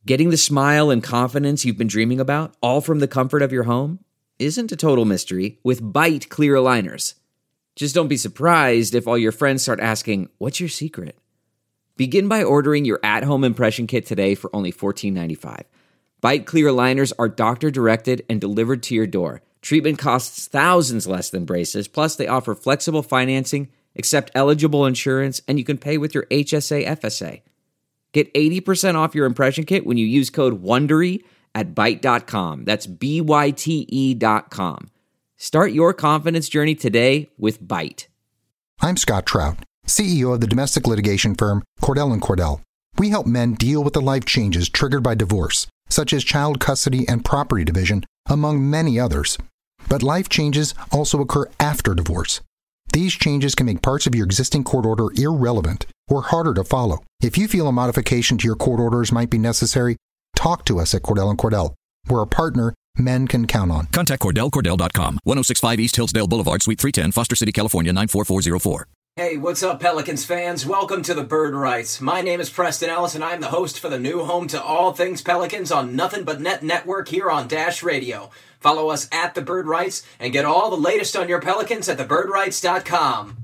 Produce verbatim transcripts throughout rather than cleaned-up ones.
Getting the smile and confidence you've been dreaming about, all from the comfort of your home, isn't a total mystery with Byte clear aligners. Just don't be surprised if all your friends start asking, "What's your secret?" Begin by ordering your at-home impression kit today for only fourteen ninety-five. Byte clear aligners are doctor-directed and delivered to your door. Treatment costs thousands less than braces, plus they offer flexible financing, accept eligible insurance, and you can pay with your H S A F S A. Get eighty percent off your impression kit when you use code WONDERY at byte dot com. That's B Y T E dot com. Start your confidence journey today with Byte. I'm Scott Trout, C E O of the domestic litigation firm Cordell and Cordell. We help men deal with the life changes triggered by divorce, such as child custody and property division, among many others. But life changes also occur after divorce. These changes can make parts of your existing court order irrelevant or harder to follow. If you feel a modification to your court orders might be necessary, talk to us at Cordell and Cordell. We're a partner men can count on. Contact Cordell Cordell dot com, ten sixty-five East Hillsdale Boulevard, Suite three ten, Foster City, California, nine four four zero four. Hey, what's up, Pelicans fans? Welcome to the Bird Rights. My name is Preston Ellis, and I'm the host for the new home to all things Pelicans on Nothing But Net Network here on Dash Radio. Follow us at the Bird Rights and get all the latest on your Pelicans at the bird rights dot com.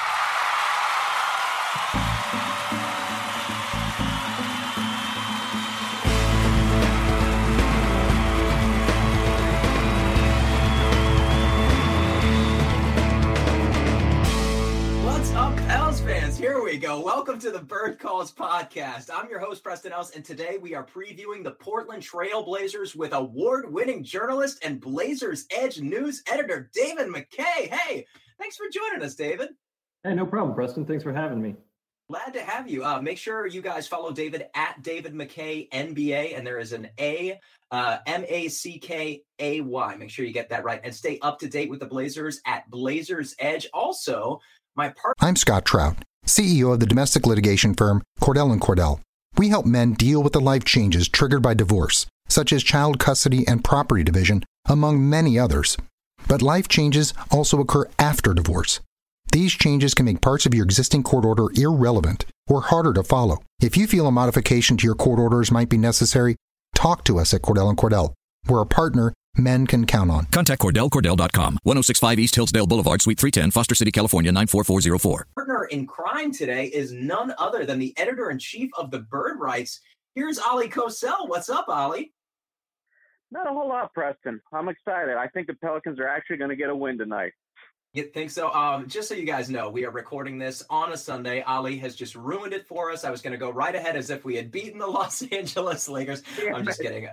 Here we go. Welcome to the Bird Calls podcast. I'm your host, Preston Ellis, and today we are previewing the Portland Trail Blazers with award-winning journalist and Blazers Edge news editor, David McKay. Hey, thanks for joining us, David. Hey, no problem, Preston. Thanks for having me. Glad to have you. Uh, make sure you guys follow David at David McKay N B A, and there is an A, uh, M A C K A Y. Make sure you get that right, and stay up to date with the Blazers at Blazers Edge. Also, my part. I'm Scott Trout, C E O of the domestic litigation firm Cordell and Cordell. We help men deal with the life changes triggered by divorce, such as child custody and property division, among many others. But life changes also occur after divorce. These changes can make parts of your existing court order irrelevant or harder to follow. If you feel a modification to your court orders might be necessary, talk to us at Cordell and Cordell. We're a partner men can count on. Contact Cordell Cordell dot com, ten sixty-five East Hillsdale Boulevard, Suite three ten, Foster City, California, nine four four zero four. Partner in crime today is none other than the editor-in-chief of the Bird Rights. Here's Ollie Cosell. What's up, Ollie? Not a whole lot, Preston. I'm excited. I think the Pelicans are actually going to get a win tonight. You think so? Um, just so you guys know, we are recording this on a Sunday. Ali has just ruined it for us. I was going to go right ahead as if we had beaten the Los Angeles Lakers. Yeah, I'm just kidding.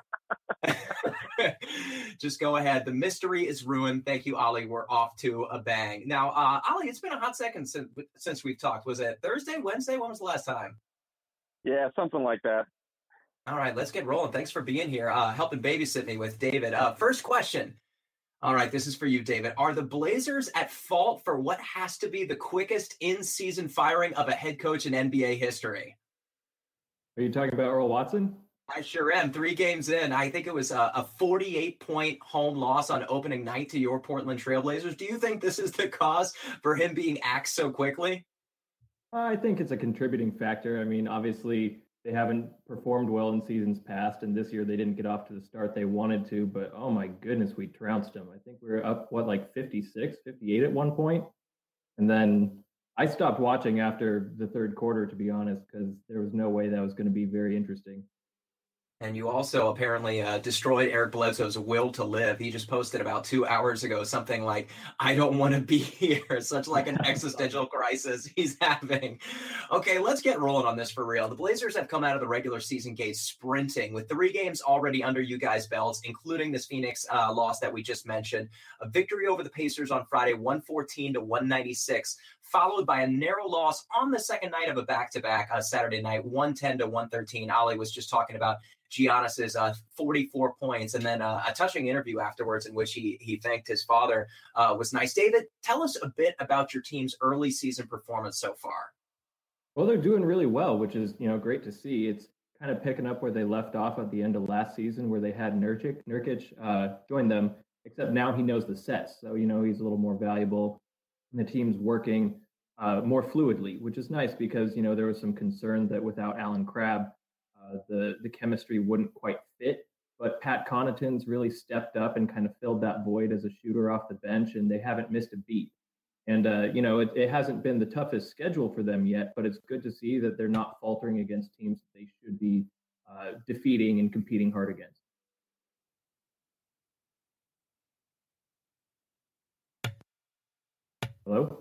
Just go ahead. The mystery is ruined. Thank you, Ollie. We're off to a bang. Now, uh, Ollie, it's been a hot second since, since we've talked. Was it Thursday, Wednesday? When was the last time? Yeah, something like that. All right, let's get rolling. Thanks for being here, uh, helping babysit me with David. Uh, first question. All right, this is for you, David. Are the Blazers at fault for what has to be the quickest in-season firing of a head coach in N B A history? Are you talking about Earl Watson? I sure am. Three games in, I think it was a, a forty-eight point home loss on opening night to your Portland Trail Blazers. Do you think this is the cause for him being axed so quickly? I think it's a contributing factor. I mean, obviously, they haven't performed well in seasons past, and this year they didn't get off to the start they wanted to, but oh my goodness, we trounced them. I think we were up, what, like fifty-six, fifty-eight at one point? And then I stopped watching after the third quarter, to be honest, because there was no way that was going to be very interesting. And you also apparently uh, destroyed Eric Bledsoe's will to live. He just posted about two hours ago something like, "I don't want to be here." Such like an existential crisis he's having. Okay, let's get rolling on this for real. The Blazers have come out of the regular season gate sprinting with three games already under you guys' belts, including this Phoenix uh, loss that we just mentioned. A victory over the Pacers on Friday, one fourteen to one ninety-six, followed by a narrow loss on the second night of a back-to-back uh, Saturday night, one ten to one thirteen. Ollie was just talking about Giannis's uh, forty-four points, and then uh, a touching interview afterwards in which he he thanked his father uh, was nice. David, tell us a bit about your team's early season performance so far. Well, they're doing really well, which is, you know, great to see. It's kind of picking up where they left off at the end of last season, where they had Nurkic, Nurkic uh, join them, except now he knows the sets. So, you know, he's a little more valuable, and the team's working uh, more fluidly, which is nice because, you know, there was some concern that without Alan Crabb, uh, the the chemistry wouldn't quite fit. But Pat Connaughton's really stepped up and kind of filled that void as a shooter off the bench, and they haven't missed a beat. And, uh, you know, it, it hasn't been the toughest schedule for them yet, but it's good to see that they're not faltering against teams that they should be uh, defeating and competing hard against. Hello?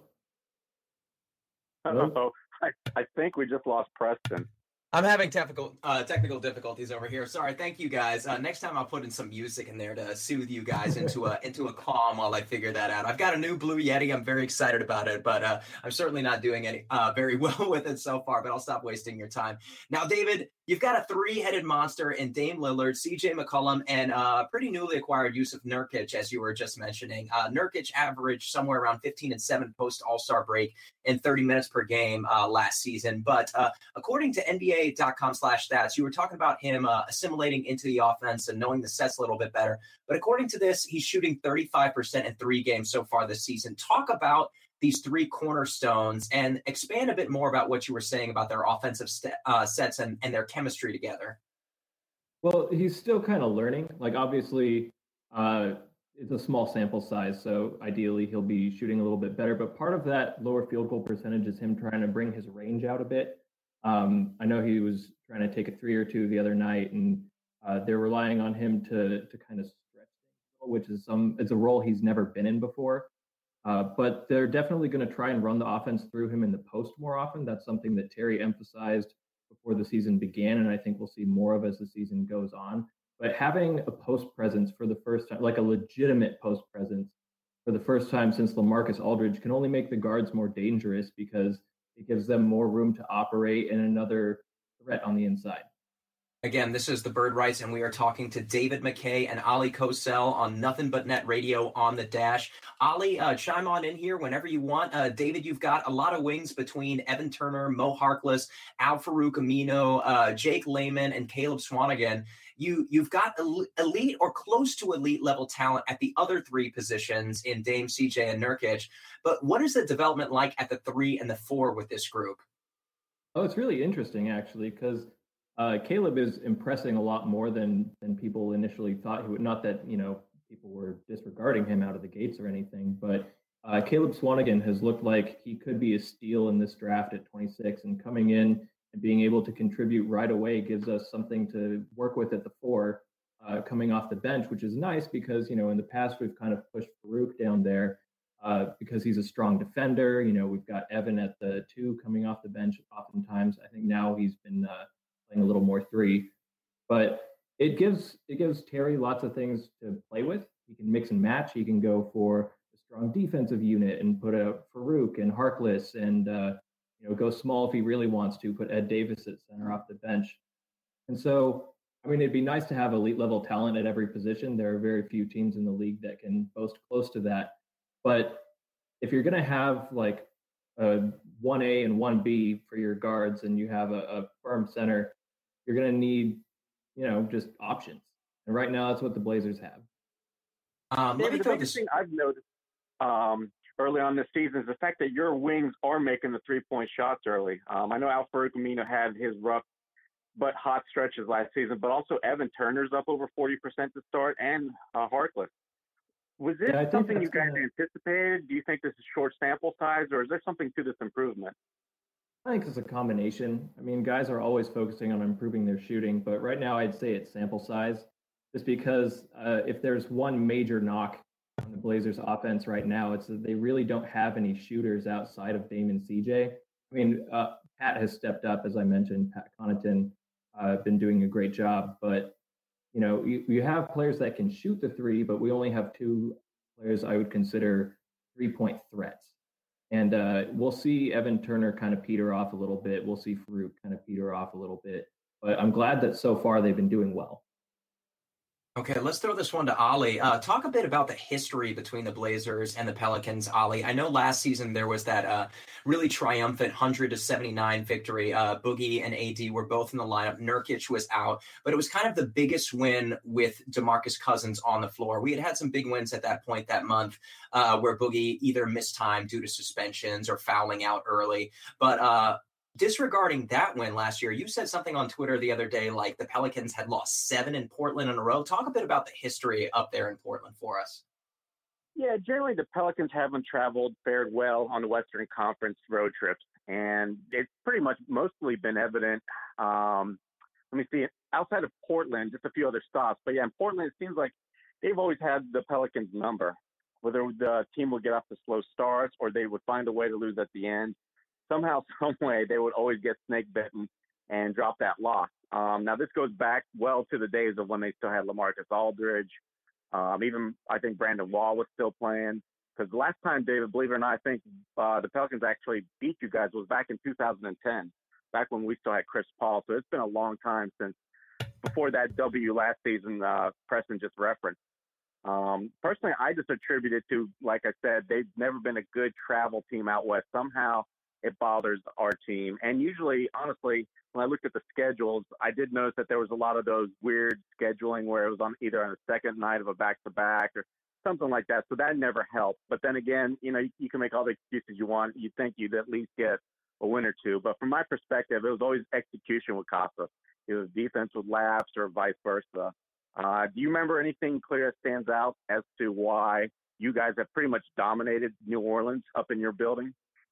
Hello? Oh, I, I think we just lost Preston. I'm having technical uh, technical difficulties over here. Sorry. Thank you, guys. Uh, next time I'll put in some music in there to soothe you guys into a into a calm while I figure that out. I've got a new Blue Yeti. I'm very excited about it, but uh, I'm certainly not doing any uh, very well with it so far. But I'll stop wasting your time. Now, David, you've got a three-headed monster in Dame Lillard, C J McCollum, and uh, pretty newly acquired Jusuf Nurkic, as you were just mentioning. Uh, Nurkic averaged somewhere around fifteen and seven post All-Star break in thirty minutes per game uh, last season. But uh, according to N B A dot com slash stats, you were talking about him uh, assimilating into the offense and knowing the sets a little bit better. But according to this, he's shooting thirty-five percent in three games so far this season. Talk about these three cornerstones and expand a bit more about what you were saying about their offensive st- uh, sets and, and their chemistry together. Well, he's still kind of learning. Like, obviously, uh, it's a small sample size, so ideally he'll be shooting a little bit better. But part of that lower field goal percentage is him trying to bring his range out a bit. Um, I know he was trying to take a three or two the other night, and uh, they're relying on him to to kind of stretch things, which is some it's a role he's never been in before. Uh, but they're definitely going to try and run the offense through him in the post more often. That's something that Terry emphasized before the season began, and I think we'll see more of as the season goes on. But having a post presence for the first time, like a legitimate post presence for the first time since LaMarcus Aldridge, can only make the guards more dangerous because it gives them more room to operate and another threat on the inside. Again, this is the Bird Rights, and we are talking to David McKay and Ali Kosel on Nothing But Net Radio on the Dash. Ali, uh, chime on in here whenever you want. Uh, David, you've got a lot of wings between Evan Turner, Mo Harkless, Al-Farouq Amino, uh, Jake Layman, and Caleb Swanigan. You, you've got elite or close to elite level talent at the other three positions in Dame, C J, and Nurkic. But what is the development like at the three and the four with this group? Oh, it's really interesting, actually, because Uh, Caleb is impressing a lot more than than people initially thought he would. Not that, you know, people were disregarding him out of the gates or anything, but uh, Caleb Swanigan has looked like he could be a steal in this draft at twenty-six, and coming in and being able to contribute right away gives us something to work with at the four, uh, coming off the bench, which is nice because, you know, in the past we've kind of pushed Farouq down there uh, because he's a strong defender. You know, we've got Evan at the two coming off the bench oftentimes. I think now he's been uh, playing a little more three, but it gives it gives Terry lots of things to play with. He can mix and match. He can go for a strong defensive unit and put out Farouq and Harkless, and uh, you know, go small if he really wants to. Put Ed Davis at center off the bench, and so I mean, it'd be nice to have elite level talent at every position. There are very few teams in the league that can boast close to that. But if you're going to have like a one A and one B for your guards, and you have a, a firm center, you're going to need, you know, just options. And right now, that's what the Blazers have. Um, David, the biggest thing I've noticed um, early on this season is the fact that your wings are making the three-point shots early. Um, I know Al-Farouq Amino had his rough but hot stretches last season, but also Evan Turner's up over forty percent to start, and uh, Harkless. Was this yeah, something you guys gonna... anticipated? Do you think this is short sample size, or is there something to this improvement? I think it's a combination. I mean, guys are always focusing on improving their shooting, but right now I'd say it's sample size, just because uh, if there's one major knock on the Blazers offense right now, it's that they really don't have any shooters outside of Dame and C J. I mean, uh, Pat has stepped up, as I mentioned. Pat Connaughton uh, been doing a great job, but you know, you, you have players that can shoot the three, but we only have two players I would consider three-point threats. And uh, we'll see Evan Turner kind of peter off a little bit. We'll see Farouq kind of peter off a little bit. But I'm glad that so far they've been doing well. Okay, let's throw this one to Ali. Uh, talk a bit about the history between the Blazers and the Pelicans, Ali. I know last season there was that uh, really triumphant one hundred to seventy-nine victory. Uh, Boogie and A D were both in the lineup. Nurkic was out, but it was kind of the biggest win with DeMarcus Cousins on the floor. We had had some big wins at that point that month uh, where Boogie either missed time due to suspensions or fouling out early. But uh, disregarding that win last year, you said something on Twitter the other day, like the Pelicans had lost seven in Portland in a row. Talk a bit about the history up there in Portland for us. Yeah, generally the Pelicans haven't traveled, fared well on the Western Conference road trips, and it's pretty much mostly been evident. Um, let me see, outside of Portland, just a few other stops. But yeah, in Portland, it seems like they've always had the Pelicans' number, whether the team would get off the slow starts or they would find a way to lose at the end. Somehow, some way, they would always get snake bitten and drop that loss. Um, now, this goes back well to the days of when they still had LaMarcus Aldridge. Um, even I think Brandon Wall was still playing, because the last time, David, believe it or not, I think uh, the Pelicans actually beat you guys was back in two thousand ten, back when we still had Chris Paul. So it's been a long time since before that W last season uh, Preston just referenced. Um, personally, I just attribute it to, like I said, they've never been a good travel team out west. Somehow it bothers our team. And usually, honestly, when I looked at the schedules, I did notice that there was a lot of those weird scheduling where it was on either on the second night of a back-to-back or something like that. So that never helped. But then again, you know, you, you can make all the excuses you want. You think you'd at least get a win or two. But from my perspective, it was always execution with Casa. It was defense with lapse or vice versa. Uh, do you remember anything clear that stands out as to why you guys have pretty much dominated New Orleans up in your building?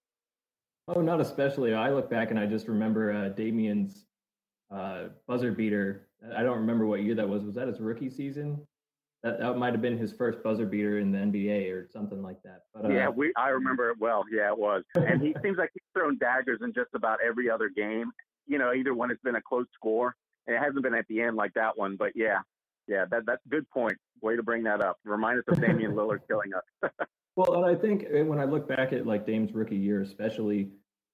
Oh, not especially. I look back and I just remember uh, Damian's uh, buzzer beater. I don't remember what year that was. Was that his rookie season? That that might have been his first buzzer beater in the N B A or something like that. But, uh, yeah, we I remember it well. Yeah, it was. And he seems like he's thrown daggers in just about every other game, you know, either when it's been a close score. And it hasn't been at the end like that one. But, yeah, yeah, that that's a good point. Way to bring that up. Remind us of Damian Lillard killing us. Well, and I think when I look back at like Dame's rookie year, especially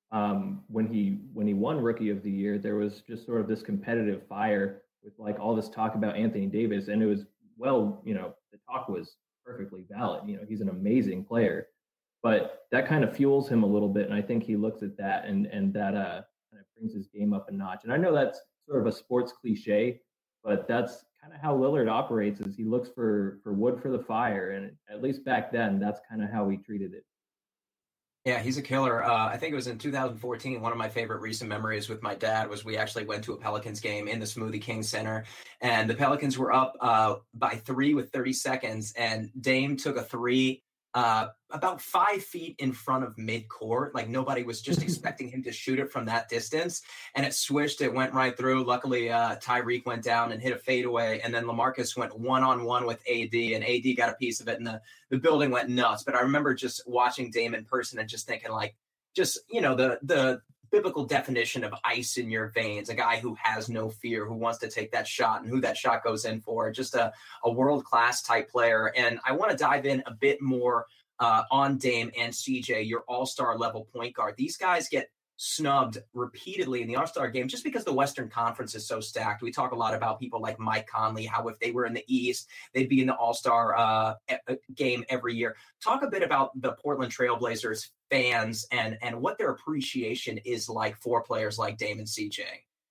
um, when he when he won Rookie of the Year, there was just sort of this competitive fire with like all this talk about Anthony Davis, and it was well, you know, the talk was perfectly valid. You know, he's an amazing player, but that kind of fuels him a little bit, and I think he looks at that and and that uh, kind of brings his game up a notch. And I know that's sort of a sports cliche, but that's kind of how Lillard operates. Is he looks for for wood for the fire, and at least back then, that's kind of how he treated it. Yeah, he's a killer. Uh, I think it was in two thousand fourteen. One of my favorite recent memories with my dad was we actually went to a Pelicans game in the Smoothie King Center, and the Pelicans were up uh, by three with thirty seconds, and Dame took a three uh, about five feet in front of midcourt. Like nobody was just expecting him to shoot it from that distance, and it swished. It went right through. Luckily, uh, Tyreek went down and hit a fadeaway, and then LaMarcus went one-on-one with A D, and A D got a piece of it, and the, the building went nuts. But I remember just watching Dame in person and just thinking, like, just, you know, the the biblical definition of ice in your veins, a guy who has no fear, who wants to take that shot and who that shot goes in for, just a, a world-class type player. And I want to dive in a bit more uh, on Dame and C J, your all-star level point guard. These guys get snubbed repeatedly in the All-Star game just because the Western Conference is so stacked. We talk a lot about people like Mike Conley, how if they were in the East, they'd be in the All-Star uh, game every year. Talk a bit about the Portland Trailblazers fans and, and what their appreciation is like for players like Dame and C J.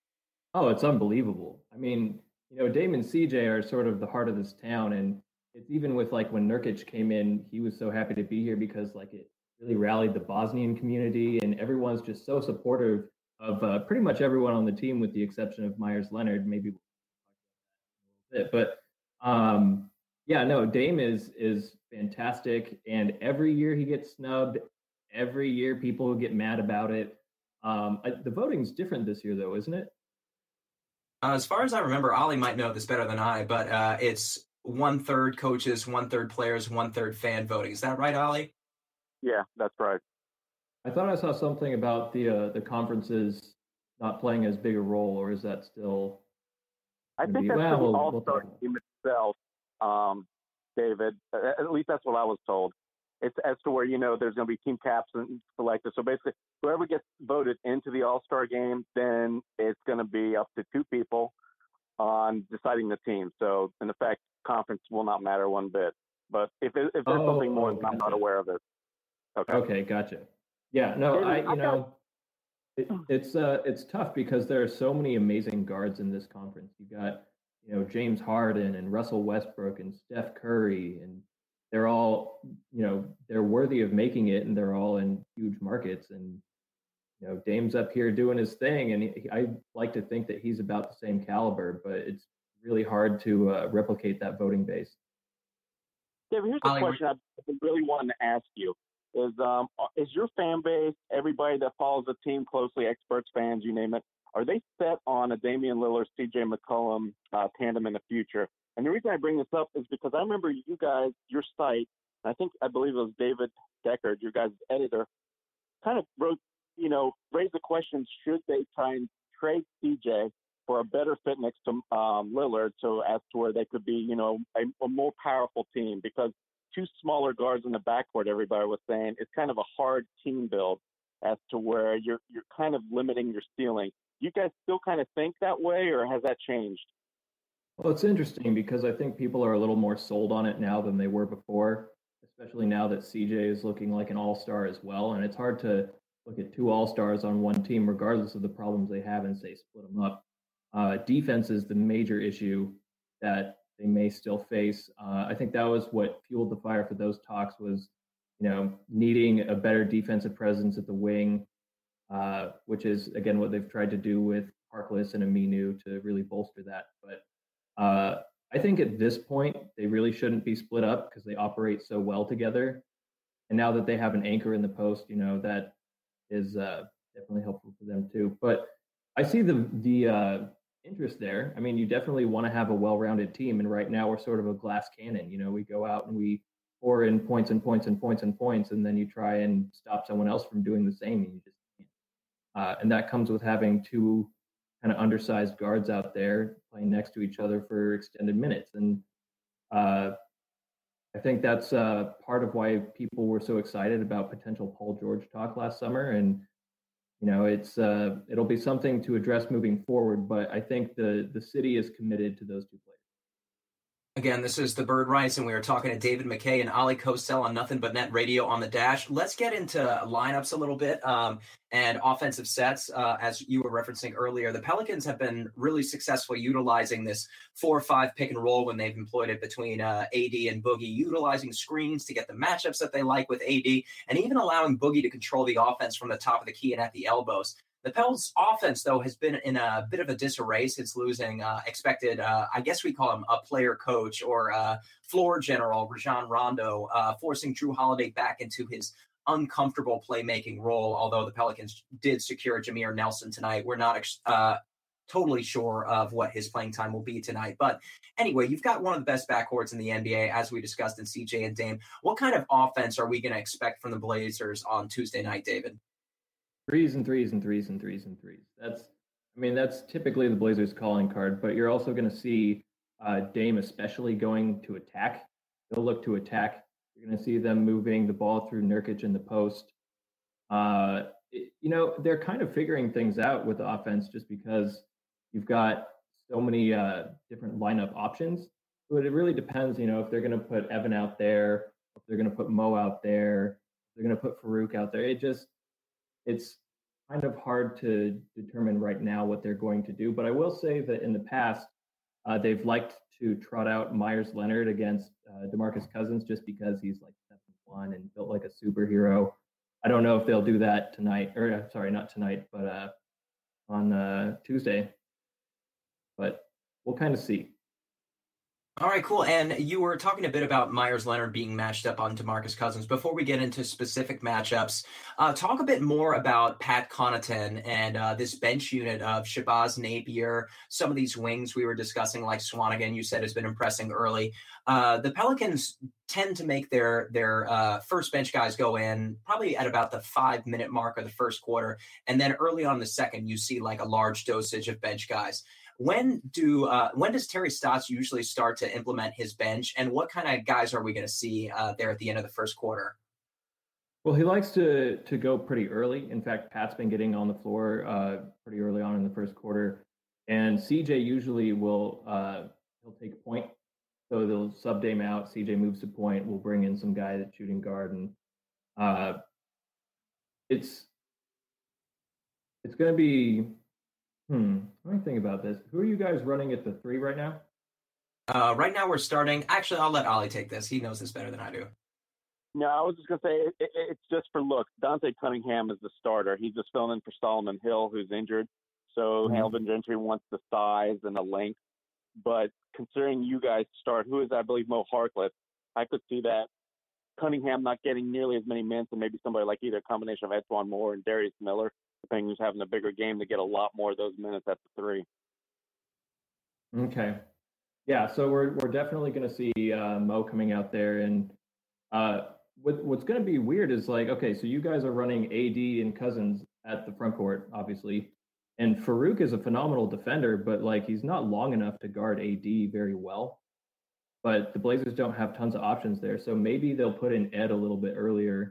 Oh, it's unbelievable. I mean, you know, Dame and C J are sort of the heart of this town. And it's even with like when Nurkic came in, he was so happy to be here because like it really rallied the Bosnian community, and everyone's just so supportive of uh, pretty much everyone on the team, with the exception of Myers Leonard. Maybe we'll talk about that in a little bit, but um, yeah, no, Dame is is fantastic, and every year he gets snubbed. Every year people get mad about it. Um, I, the voting's different this year, though, isn't it? Uh, as far as I remember, Ollie might know this better than I, but uh, it's one third coaches, one third players, one third fan voting. Is that right, Ollie? Yeah, that's right. I thought I saw something about the uh, the conferences not playing as big a role, or is that still? I think be, that's well, for the we'll, All-Star we'll game itself, um, David. At least that's what I was told. It's as to where, you know, there's going to be team caps and selected. So basically, whoever gets voted into the All-Star game, then it's going to be up to two people on deciding the team. So in effect, conference will not matter one bit. But if it, if there's oh, something more, oh, then gotcha. I'm not aware of it. Okay. Okay, gotcha. Yeah, no, David, I I you got- know, it, it's uh it's tough because there are so many amazing guards in this conference. You got, you know, James Harden and Russell Westbrook and Steph Curry, and they're all, you know, they're worthy of making it, and they're all in huge markets. And you know, Dame's up here doing his thing, and he, I like to think that he's about the same caliber, but it's really hard to uh, replicate that voting base. David, here's the Ollie, question I've been really wanting to ask you: Is um is your fan base, everybody that follows the team closely, experts, fans, you name it, are they set on a Damian Lillard, C J McCollum uh, tandem in the future? And the reason I bring this up is because I remember you guys, your site, I think I believe it was David Deckard, your guys' editor, kind of wrote, you know, raised the question: should they try and trade C J for a better fit next to um, Lillard, so as to where they could be, you know, a, a more powerful team? Because two smaller guards in the backcourt, everybody was saying, it's kind of a hard team build as to where you're you're kind of limiting your ceiling. You guys still kind of think that way, or has that changed? Well, it's interesting because I think people are a little more sold on it now than they were before, especially now that C J is looking like an all-star as well. And it's hard to look at two all-stars on one team, regardless of the problems they have, and say split them up. Uh, defense is the major issue that they may still face. Uh, I think that was what fueled the fire for those talks was, you know, needing a better defensive presence at the wing, uh, which is, again, what they've tried to do with Harkless and Aminu to really bolster that. But uh, I think at this point, they really shouldn't be split up because they operate so well together. And now that they have an anchor in the post, you know, that is uh, definitely helpful for them too. But I see the the uh, interest there. I mean, you definitely want to have a well-rounded team, and right now we're sort of a glass cannon. You know, we go out and we pour in points and points and points and points, and then you try and stop someone else from doing the same, and you just can't. Uh, and that comes with having two kind of undersized guards out there playing next to each other for extended minutes. And uh, I think that's uh, part of why people were so excited about potential Paul George talk last summer. And you know, it's uh, it'll be something to address moving forward, but I think the the city is committed to those two players. Again, this is the Bird Rice, and we are talking to David McKay and Ollie Cosell on Nothing But Net Radio on the Dash. Let's get into lineups a little bit um, and offensive sets. Uh, as you were referencing earlier, the Pelicans have been really successful utilizing this four or five pick and roll when they've employed it between uh, A D and Boogie, utilizing screens to get the matchups that they like with A D, and even allowing Boogie to control the offense from the top of the key and at the elbows. The Pels offense, though, has been in a bit of a disarray since losing uh, expected, uh, I guess we call him a player coach or uh, floor general, Rajon Rondo, uh, forcing Jrue Holiday back into his uncomfortable playmaking role. Although the Pelicans did secure Jameer Nelson tonight, we're not uh, totally sure of what his playing time will be tonight. But anyway, you've got one of the best backcourts in the N B A, as we discussed in C J and Dame. What kind of offense are we going to expect from the Blazers on Tuesday night, David? Threes and threes and threes and threes and threes. That's, I mean, that's typically the Blazers' calling card, but you're also going to see uh, Dame especially going to attack. They'll look to attack. You're going to see them moving the ball through Nurkic in the post. Uh, it, you know, they're kind of figuring things out with the offense just because you've got so many uh, different lineup options. But it really depends, you know, if they're going to put Evan out there, if they're going to put Mo out there, if they're going to put Farouk out there. It just, it's kind of hard to determine right now what they're going to do. But I will say that in the past, uh, they've liked to trot out Myers Leonard against uh, DeMarcus Cousins just because he's like seven one and built like a superhero. I don't know if they'll do that tonight, or uh, sorry, not tonight, but uh, on uh, Tuesday. But we'll kind of see. All right, cool. And you were talking a bit about Myers Leonard being matched up on DeMarcus Cousins. Before we get into specific matchups, uh, talk a bit more about Pat Connaughton and uh, this bench unit of Shabazz Napier, some of these wings we were discussing, like Swanigan, you said has been impressing early. Uh, the Pelicans tend to make their their uh, first bench guys go in probably at about the five-minute mark of the first quarter. And then early on in the second, you see like a large dosage of bench guys. When do uh, when does Terry Stotts usually start to implement his bench, and what kind of guys are we going to see uh, there at the end of the first quarter? Well, he likes to to go pretty early. In fact, Pat's been getting on the floor uh, pretty early on in the first quarter, and C J usually will uh, he'll take a point, so they'll sub Dame out. C J moves to point. We'll bring in some guy that's shooting guard, and uh, it's it's going to be. Hmm. Let me think about this. Who are you guys running at the three right now? Uh, right now we're starting. Actually, I'll let Ollie take this. He knows this better than I do. No, I was just going to say it, it, it's just for looks. Dante Cunningham is the starter. He's just filling in for Solomon Hill, who's injured. So mm-hmm. Alvin Gentry wants the size and the length. But considering you guys start, who is, I believe, Mo Harkless, I could see that Cunningham not getting nearly as many minutes, and maybe somebody like either a combination of Etwan Moore and Darius Miller, depending who's having a bigger game, to get a lot more of those minutes at the three. Okay. Yeah, so we're we're definitely going to see uh, Mo coming out there. And uh, what, what's going to be weird is, like, okay, so you guys are running A D and Cousins at the front court, obviously. And Farouk is a phenomenal defender, but, like, he's not long enough to guard A D very well. But the Blazers don't have tons of options there. So maybe they'll put in Ed a little bit earlier.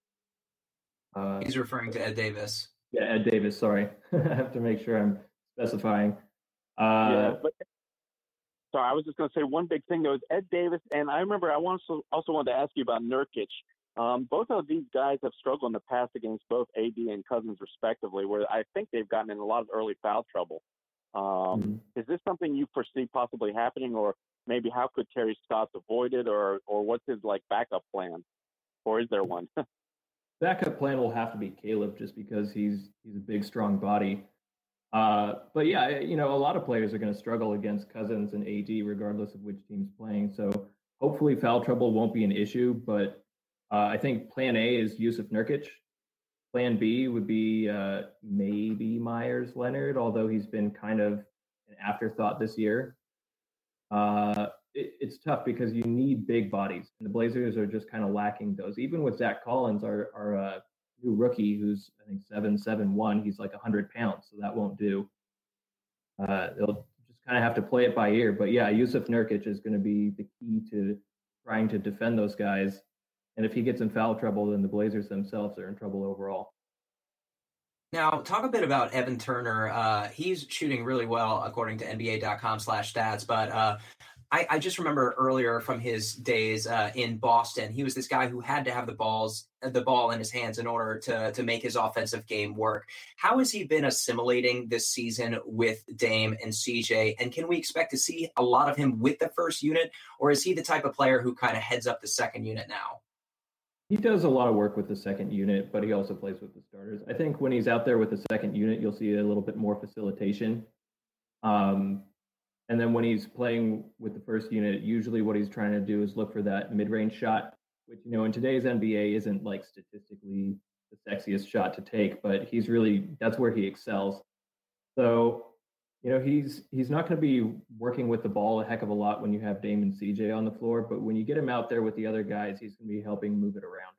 Uh, He's referring to Ed Davis. Yeah, Ed Davis, sorry. I have to make sure I'm specifying. Uh, yeah, but sorry, I was just going to say one big thing, though, is Ed Davis. And I remember I also, also wanted to ask you about Nurkic. Um, both of these guys have struggled in the past against both A D and Cousins, respectively, where I think they've gotten in a lot of early foul trouble. Um, mm-hmm. Is this something you foresee possibly happening, or maybe how could Terry Stotts avoid it, or or what's his like backup plan, or is there one? Backup plan will have to be Caleb, just because he's he's a big, strong body. Uh, but yeah, you know, a lot of players are going to struggle against Cousins and A D, regardless of which team's playing. So hopefully, foul trouble won't be an issue. But uh, I think Plan A is Yusuf Nurkic. Plan B would be uh, maybe Myers Leonard, although he's been kind of an afterthought this year. Uh, it, it's tough because you need big bodies, and the Blazers are just kind of lacking those. Even with Zach Collins, our our uh, new rookie, who's I think seven seven one, he's like a hundred pounds, so that won't do. Uh, they'll just kind of have to play it by ear. But yeah, Yusuf Nurkic is going to be the key to trying to defend those guys. And if he gets in foul trouble, then the Blazers themselves are in trouble overall. Now, talk a bit about Evan Turner. Uh, he's shooting really well, according to N B A dot com slash stats. But uh, I, I just remember earlier from his days uh, in Boston, he was this guy who had to have the balls, the ball in his hands in order to to make his offensive game work. How has he been assimilating this season with Dame and C J? And can we expect to see a lot of him with the first unit, or is he the type of player who kind of heads up the second unit now? He does a lot of work with the second unit, but he also plays with the starters. I think when he's out there with the second unit, you'll see a little bit more facilitation. Um, and then when he's playing with the first unit, usually what he's trying to do is look for that mid-range shot, which, you know, in today's N B A isn't like statistically the sexiest shot to take, but he's really, that's where he excels. So, you know, he's he's not going to be working with the ball a heck of a lot when you have Dame and C J on the floor, but when you get him out there with the other guys, he's going to be helping move it around.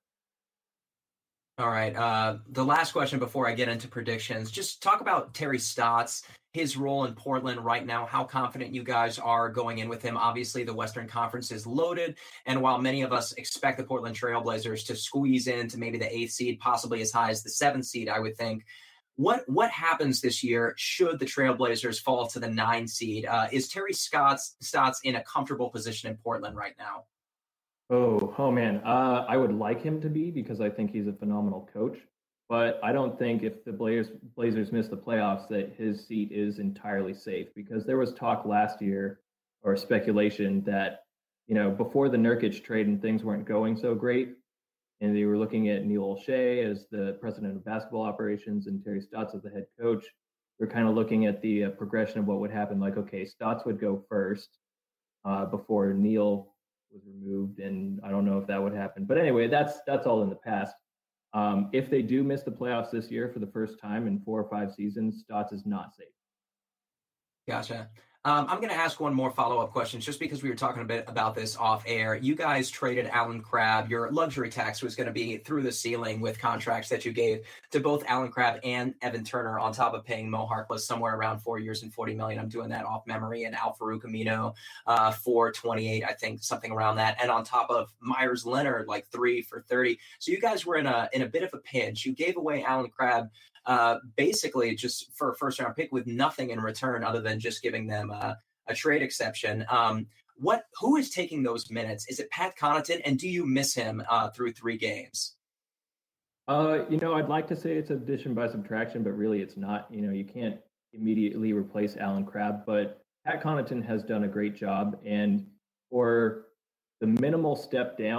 All right. Uh, the last question before I get into predictions, just talk about Terry Stotts, his role in Portland right now, how confident you guys are going in with him. Obviously, the Western Conference is loaded, and while many of us expect the Portland Trailblazers to squeeze into maybe the eighth seed, possibly as high as the seventh seed, I would think, What what happens this year should the Trailblazers fall to the nine seed? Uh, is Terry Stotts, Stotts in a comfortable position in Portland right now? Oh, oh man. Uh, I would like him to be, because I think he's a phenomenal coach. But I don't think if the Blazers, Blazers miss the playoffs that his seat is entirely safe, because there was talk last year, or speculation, that, you know, before the Nurkic trade and things weren't going so great, and they were looking at Neil Olshey as the president of basketball operations and Terry Stotts as the head coach. We're kind of looking at the uh, progression of what would happen. Like, okay, Stotts would go first uh, before Neil was removed, and I don't know if that would happen. But anyway, that's that's all in the past. Um, if they do miss the playoffs this year for the first time in four or five seasons, Stotts is not safe. Gotcha. Um, I'm going to ask one more follow-up question, just because we were talking a bit about this off air. You guys traded Allen Crabbe. Your luxury tax was going to be through the ceiling with contracts that you gave to both Allen Crabbe and Evan Turner, on top of paying Mo Harkless somewhere around four years and forty million dollars. I'm doing that off memory, and Al-Farouq Amino uh, for twenty-eight, I think, something around that. And on top of Myers Leonard, like three for thirty. So you guys were in a in a bit of a pinch. You gave away Allen Crabbe uh, basically just for a first-round pick with nothing in return other than just giving them uh, a trade exception. Um, what? Who is taking those minutes? Is it Pat Connaughton? And do you miss him uh, through three games? Uh, you know, I'd like to say it's addition by subtraction, but really it's not. You know, you can't immediately replace Allen Crabbe, but Pat Connaughton has done a great job. And for the minimal step down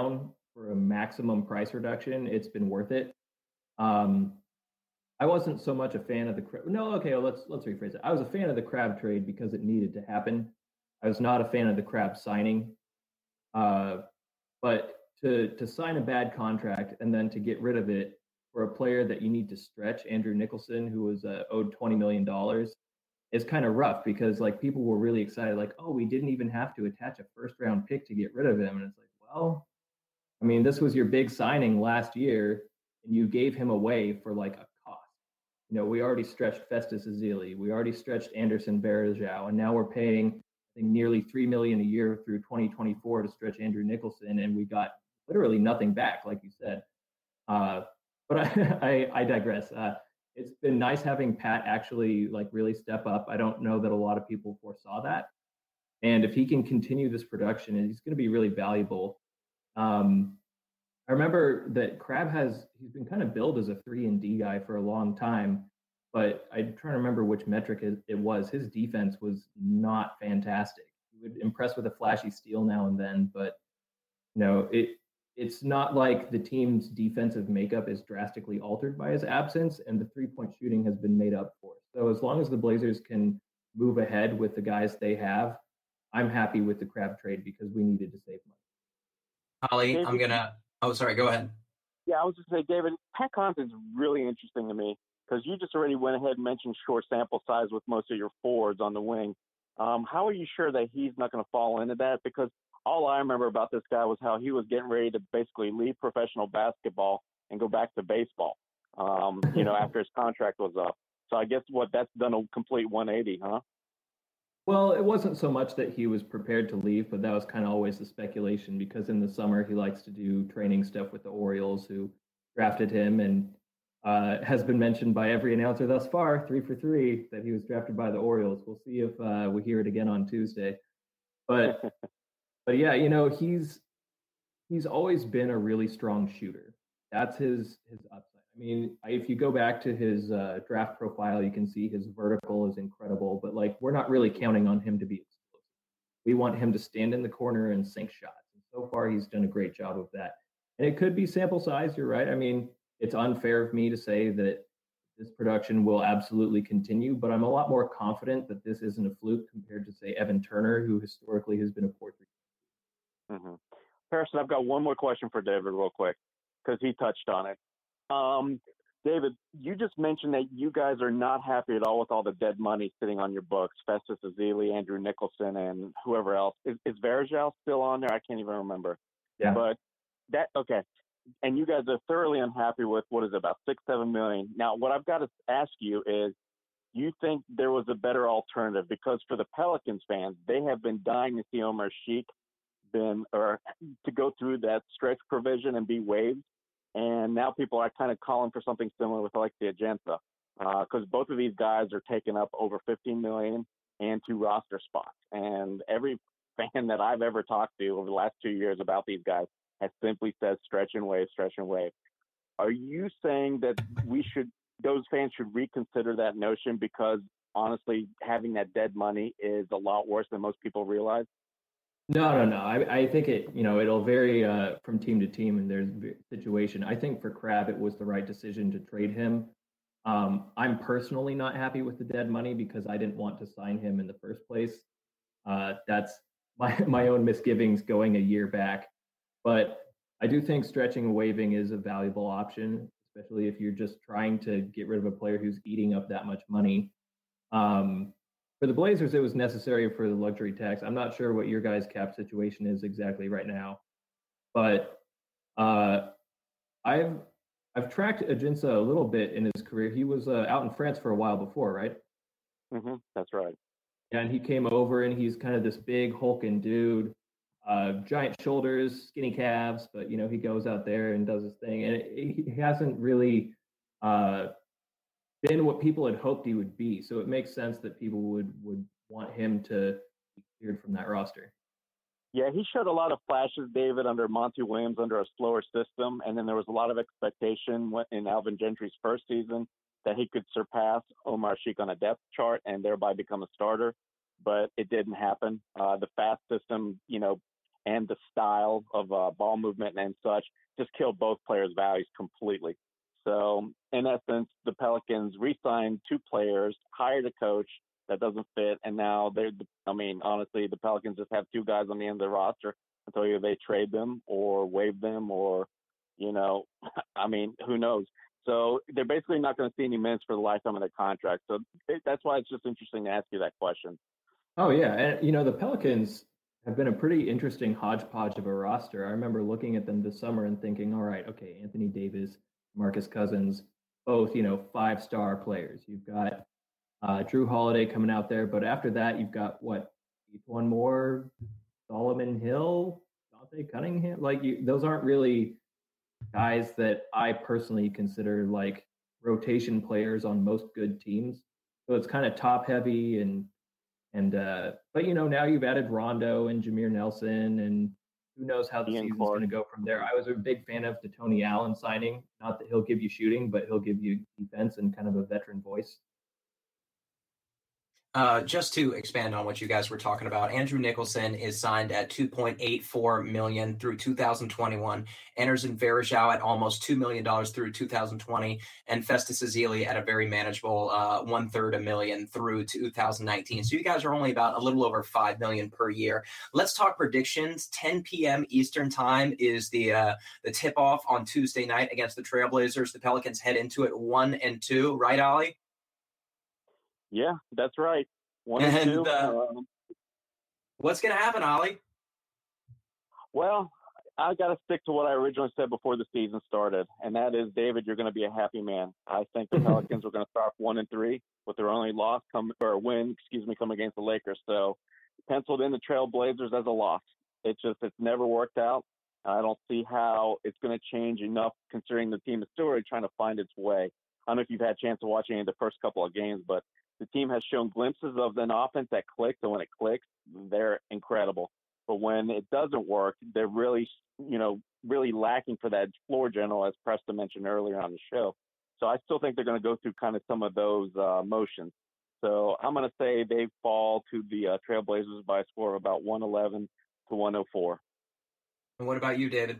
for a maximum price reduction, it's been worth it. Um, I wasn't so much a fan of the no. Okay, well, let's let's rephrase it. I was a fan of the Crabbe trade because it needed to happen. I was not a fan of the Crabbe signing, uh, but to to sign a bad contract and then to get rid of it for a player that you need to stretch, Andrew Nicholson, who was uh, owed twenty million dollars, is kind of rough because like people were really excited, like, oh, we didn't even have to attach a first round pick to get rid of him, and it's like, well, I mean, this was your big signing last year, and you gave him away for like a cost. You know, we already stretched Festus Ezeli, we already stretched Anderson Varejao, and now we're paying I think nearly three million a year through twenty twenty-four to stretch Andrew Nicholson, and we got literally nothing back, like you said. Uh, but I, I, I digress. Uh, it's been nice having Pat actually like really step up. I don't know that a lot of people foresaw that, and if he can continue this production, he's going to be really valuable. Um, I remember that Crabbe has he's been kind of billed as a three and D guy for a long time, but I'm trying to remember which metric it, it was. His defense was not fantastic. He would impress with a flashy steal now and then, but you know it. It's not like the team's defensive makeup is drastically altered by his absence, and the three-point shooting has been made up for. So as long as the Blazers can move ahead with the guys they have, I'm happy with the Crabbe trade because we needed to save money. Ollie, David, I'm gonna. Oh, sorry. Go ahead. Yeah, I was just say, David, Pat Connaughton's really interesting to me because you just already went ahead and mentioned short sample size with most of your forwards on the wing. Um, how are you sure that he's not going to fall into that? Because all I remember about this guy was how he was getting ready to basically leave professional basketball and go back to baseball, um, you know, after his contract was up. So I guess what that's done a complete one eighty, huh? Well, it wasn't so much that he was prepared to leave, but that was kind of always the speculation because in the summer he likes to do training stuff with the Orioles who drafted him and uh, has been mentioned by every announcer thus far, three for three, that he was drafted by the Orioles. We'll see if uh, we hear it again on Tuesday. But But yeah, you know, he's he's always been a really strong shooter. That's his his upside. I mean, if you go back to his uh, draft profile, you can see his vertical is incredible. But like, we're not really counting on him to be explosive. We want him to stand in the corner and sink shots. And so far, he's done a great job of that. And it could be sample size. You're right. I mean, it's unfair of me to say that this production will absolutely continue, but I'm a lot more confident that this isn't a fluke compared to, say, Evan Turner, who historically has been a poor three. Mm-hmm. Harrison, I've got one more question for David real quick because he touched on it. Um, David, you just mentioned that you guys are not happy at all with all the dead money sitting on your books, Festus Ezeli, Andrew Nicholson, and whoever else. Is, is Varejao still on there? I can't even remember. Yeah. But that, okay. And you guys are thoroughly unhappy with, what is it, about six, seven million. Now, what I've got to ask you is, you think there was a better alternative? Because for the Pelicans fans, they have been dying to see Omar Sheik been or to go through that stretch provision and be waived, and now people are kind of calling for something similar with like the Agenta, because uh, both of these guys are taking up over fifteen million and two roster spots, and every fan that I've ever talked to over the last two years about these guys has simply said stretch and wave, stretch and wave. Are you saying that we should, those fans should reconsider that notion because honestly having that dead money is a lot worse than most people realize? No, no, no. I, I think it, you know, it'll vary uh, from team to team and there's situation. I think for Crabbe, it was the right decision to trade him. Um, I'm personally not happy with the dead money because I didn't want to sign him in the first place. Uh, that's my, my own misgivings going a year back. But I do think stretching and waiving is a valuable option, especially if you're just trying to get rid of a player who's eating up that much money. Um, For the Blazers, it was necessary for the luxury tax. I'm not sure what your guys' cap situation is exactly right now, but uh, I've I've tracked Ajinça a little bit in his career. He was uh, out in France for a while before, right? Mm-hmm, that's right. And he came over, and he's kind of this big hulking dude, uh, giant shoulders, skinny calves, but you know he goes out there and does his thing, and it, he hasn't really. Uh, been what people had hoped he would be. So it makes sense that people would would want him to be cleared from that roster. Yeah, he showed a lot of flashes, David, under Monty Williams, under a slower system. And then there was a lot of expectation in Alvin Gentry's first season that he could surpass Omar Sheik on a depth chart and thereby become a starter. But it didn't happen. Uh, the fast system, you know, and the style of uh, ball movement and such just killed both players' values completely. So in essence, the Pelicans re-signed two players, hired a coach that doesn't fit, and now they're, I mean, honestly, the Pelicans just have two guys on the end of the roster until either they trade them or waive them or, you know, I mean, who knows? So they're basically not going to see any minutes for the lifetime of their contract. So it, that's why it's just interesting to ask you that question. Oh, yeah. And, you know, the Pelicans have been a pretty interesting hodgepodge of a roster. I remember looking at them this summer and thinking, all right, okay, Anthony Davis, Marcus Cousins, both, you know, five-star players. You've got uh, Drew Holiday coming out there, but after that, you've got, what, one more, Solomon Hill, Dante Cunningham? Like, you, those aren't really guys that I personally consider, like, rotation players on most good teams. So it's kind of top-heavy and, and uh, but, you know, now you've added Rondo and Jameer Nelson, and who knows how the Ian season's Clark. going to go from there. I was a big fan of the Tony Allen signing. Not that he'll give you shooting, but he'll give you defense and kind of a veteran voice. Uh, just to expand on what you guys were talking about, Andrew Nicholson is signed at two point eight four million dollars through two thousand twenty-one. Anderson Varejao at almost two million dollars through two thousand twenty, and Festus Ezeli at a very manageable uh, one third a million through two thousand nineteen. So you guys are only about a little over five million per year. Let's talk predictions. ten p.m. Eastern time is the uh, the tip off on Tuesday night against the Trailblazers. The Pelicans head into it one and two, right, Ollie? Yeah, that's right. One and, and two. Uh, um, what's going to happen, Ollie? Well, I got to stick to what I originally said before the season started, and that is, David, you're going to be a happy man. I think the Pelicans are going to start one and three with their only loss come or win, excuse me, come against the Lakers. So penciled in the Trailblazers as a loss. It's just it's never worked out. I don't see how it's going to change enough, considering the team is still really trying to find its way. I don't know if you've had a chance to watch any of the first couple of games, but the team has shown glimpses of an offense that clicks, and when it clicks, they're incredible. But when it doesn't work, they're really, you know, really lacking for that floor general, as Preston mentioned earlier on the show. So I still think they're going to go through kind of some of those uh, motions. So I'm going to say they fall to the uh, Trailblazers by a score of about one eleven to one oh four. And what about you, David?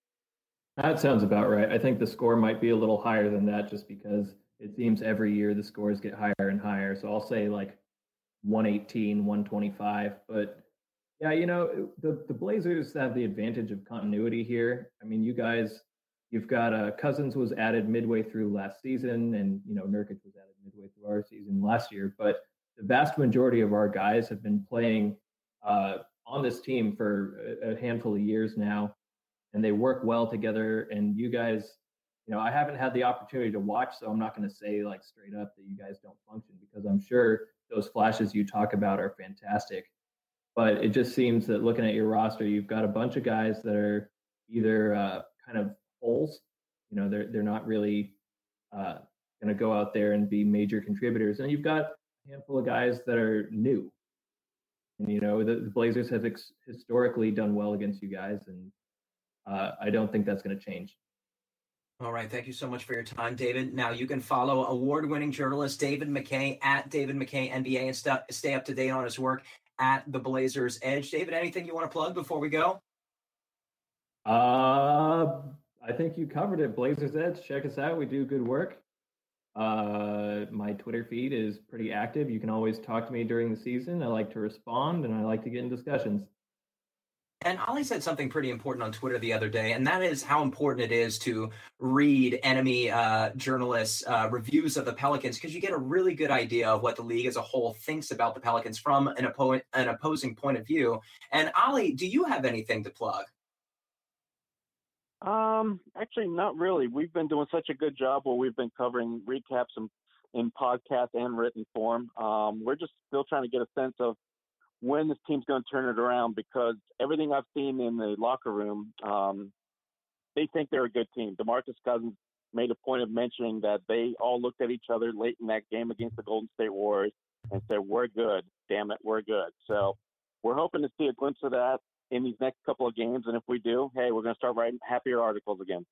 That sounds about right. I think the score might be a little higher than that just because it seems every year the scores get higher and higher. So I'll say like one eighteen, one twenty-five. But yeah, you know, the, the Blazers have the advantage of continuity here. I mean, you guys, you've got uh, Cousins was added midway through last season, and, you know, Nurkic was added midway through our season last year. But the vast majority of our guys have been playing uh, on this team for a, a handful of years now, and they work well together. And you guys, you know, I haven't had the opportunity to watch, so I'm not going to say like straight up that you guys don't function, because I'm sure those flashes you talk about are fantastic. But it just seems that looking at your roster, you've got a bunch of guys that are either uh, kind of holes, you know, they're they're not really uh, going to go out there and be major contributors, and you've got a handful of guys that are new. And you know, the, the Blazers have ex- historically done well against you guys, and uh, I don't think that's going to change. All right. Thank you so much for your time, David. Now you can follow award-winning journalist David McKay at David McKay N B A and st- stay up to date on his work at the Blazers Edge. David, anything you want to plug before we go? Uh, I think you covered it. Blazers Edge. Check us out. We do good work. Uh, my Twitter feed is pretty active. You can always talk to me during the season. I like to respond, and I like to get in discussions. And Ollie said something pretty important on Twitter the other day, and that is how important it is to read enemy uh, journalists' uh, reviews of the Pelicans, because you get a really good idea of what the league as a whole thinks about the Pelicans from an, oppo- an opposing point of view. And Ollie, do you have anything to plug? Um, actually, not really. We've been doing such a good job where we've been covering recaps in, in podcast and written form. Um, we're just still trying to get a sense of when this team's going to turn it around, because everything I've seen in the locker room, um, they think they're a good team. DeMarcus Cousins made a point of mentioning that they all looked at each other late in that game against the Golden State Warriors and said, we're good. Damn it, we're good. So we're hoping to see a glimpse of that in these next couple of games. And if we do, hey, we're going to start writing happier articles again.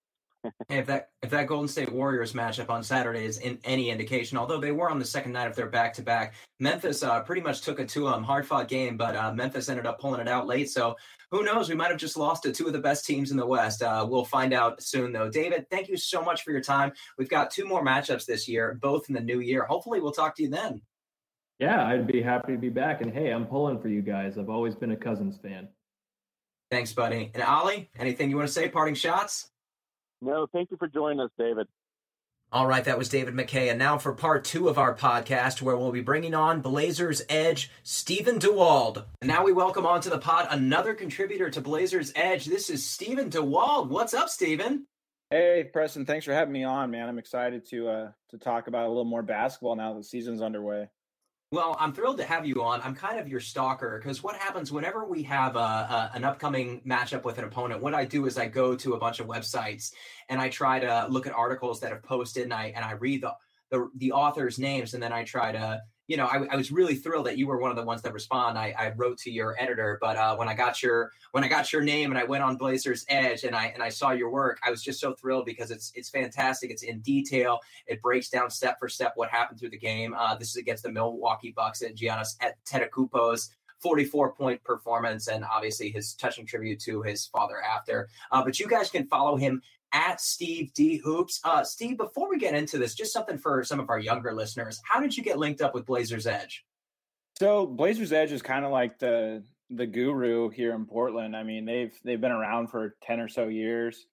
Hey, if that if that Golden State Warriors matchup on Saturday is in any indication, although they were on the second night of their back-to-back, Memphis uh, pretty much took it to them. Hard-fought game, but uh, Memphis ended up pulling it out late. So who knows? We might have just lost to two of the best teams in the West. Uh, we'll find out soon, though. David, thank you so much for your time. We've got two more matchups this year, both in the new year. Hopefully we'll talk to you then. Yeah, I'd be happy to be back. And hey, I'm pulling for you guys. I've always been a Cousins fan. Thanks, buddy. And Ollie, anything you want to say? Parting shots? No, thank you for joining us, David. All right, that was David McKay. And now for part two of our podcast, where we'll be bringing on Blazers Edge, Stephen DeWald. And now we welcome onto the pod another contributor to Blazers Edge. This is Stephen DeWald. What's up, Stephen? Hey, Preston. Thanks for having me on, man. I'm excited to uh, to talk about a little more basketball now that the season's underway. Well, I'm thrilled to have you on. I'm kind of your stalker because what happens whenever we have a, a, an upcoming matchup with an opponent, what I do is I go to a bunch of websites and I try to look at articles that have posted and I and I read the the, the authors' names, and then I try to, you know, I, I was really thrilled that you were one of the ones that respond. I, I wrote to your editor, but uh, when I got your when I got your name and I went on Blazers Edge and I and I saw your work, I was just so thrilled because it's it's fantastic. It's in detail. It breaks down step for step what happened through the game. Uh, this is against the Milwaukee Bucks and Giannis Antetokounmpo's forty-four point performance, and obviously his touching tribute to his father after. Uh, but you guys can follow him at Steve D Hoops. Uh, Steve, before we get into this, just something for some of our younger listeners. How did you get linked up with Blazers Edge? So Blazers Edge is kind of like the the guru here in Portland. I mean, they've they've been around for ten or so years.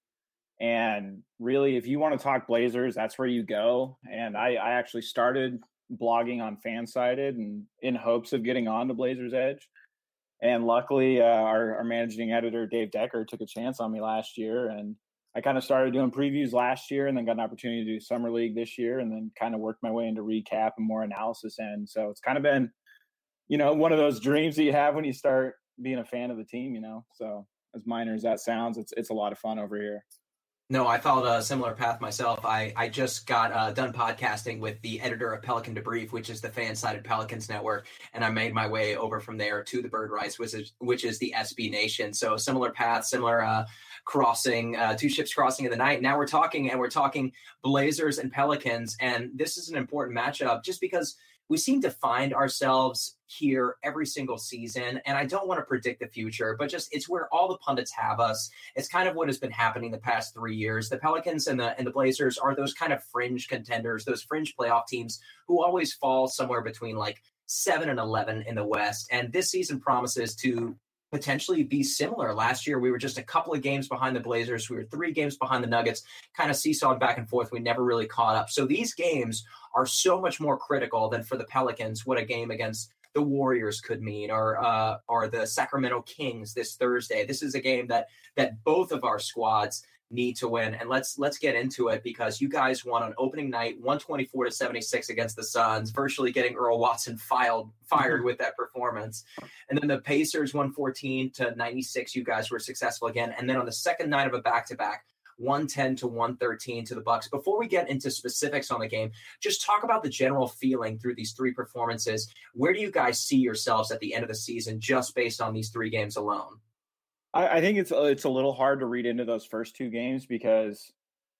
And really, if you want to talk Blazers, that's where you go. And I, I actually started blogging on Fansided and in hopes of getting on to Blazers Edge. And luckily, uh, our, our managing editor, Dave Decker, took a chance on me last year. And I kind of started doing previews last year and then got an opportunity to do Summer League this year and then kind of worked my way into recap and more analysis end. So it's kind of been, you know, one of those dreams that you have when you start being a fan of the team, you know. So as minor as that sounds, it's it's a lot of fun over here. No, I followed a similar path myself. I, I just got uh, done podcasting with the editor of Pelican Debrief, which is the fan-sided Pelicans network, and I made my way over from there to the Bird Rights, which is, which is the S B Nation. So similar path, similar uh, crossing, uh, two ships crossing in the night. Now we're talking, and we're talking Blazers and Pelicans, and this is an important matchup just because we seem to find ourselves here every single season. And I don't want to predict the future, but just it's where all the pundits have us. It's kind of what has been happening the past three years. The Pelicans and the and the Blazers are those kind of fringe contenders, those fringe playoff teams who always fall somewhere between like seven and eleven in the West. And this season promises to potentially be similar. Last year, we were just a couple of games behind the Blazers. We were three games behind the Nuggets, kind of seesawed back and forth. We never really caught up. So these games are so much more critical than for the Pelicans what a game against the Warriors could mean, or uh, or the Sacramento Kings this Thursday. This is a game that that both of our squads need to win. And let's let's get into it because you guys won on opening night one twenty-four to seventy-six against the Suns, virtually getting Earl Watson filed, fired with that performance. And then the Pacers one fourteen to ninety-six. You guys were successful again. And then on the second night of a back-to-back, one ten to one thirteen to the Bucks. Before we get into specifics on the game, just talk about the general feeling through these three performances. Where do you guys see yourselves at the end of the season just based on these three games alone? I, I think it's it's a little hard to read into those first two games because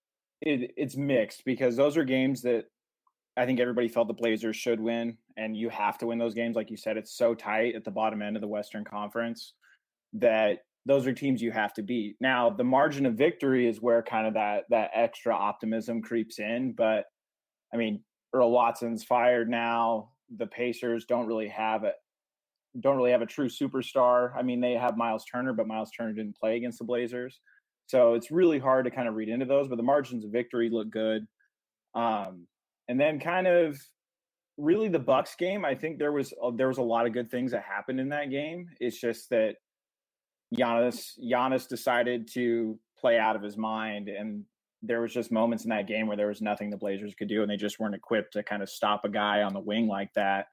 it, it's mixed because those are games that I think everybody felt the Blazers should win, and you have to win those games. Like you said, it's so tight at the bottom end of the Western Conference that those are teams you have to beat. Now, the margin of victory is where kind of that that extra optimism creeps in. But, I mean, Earl Watson's fired now. The Pacers don't really have it. Don't really have a true superstar. I mean, they have Miles Turner, but Miles Turner didn't play against the Blazers. So it's really hard to kind of read into those, but the margins of victory look good. Um, and then kind of really the Bucks game, I think there was, there was a lot of good things that happened in that game. It's just that Giannis, Giannis decided to play out of his mind. And there was just moments in that game where there was nothing the Blazers could do, and they just weren't equipped to kind of stop a guy on the wing like that.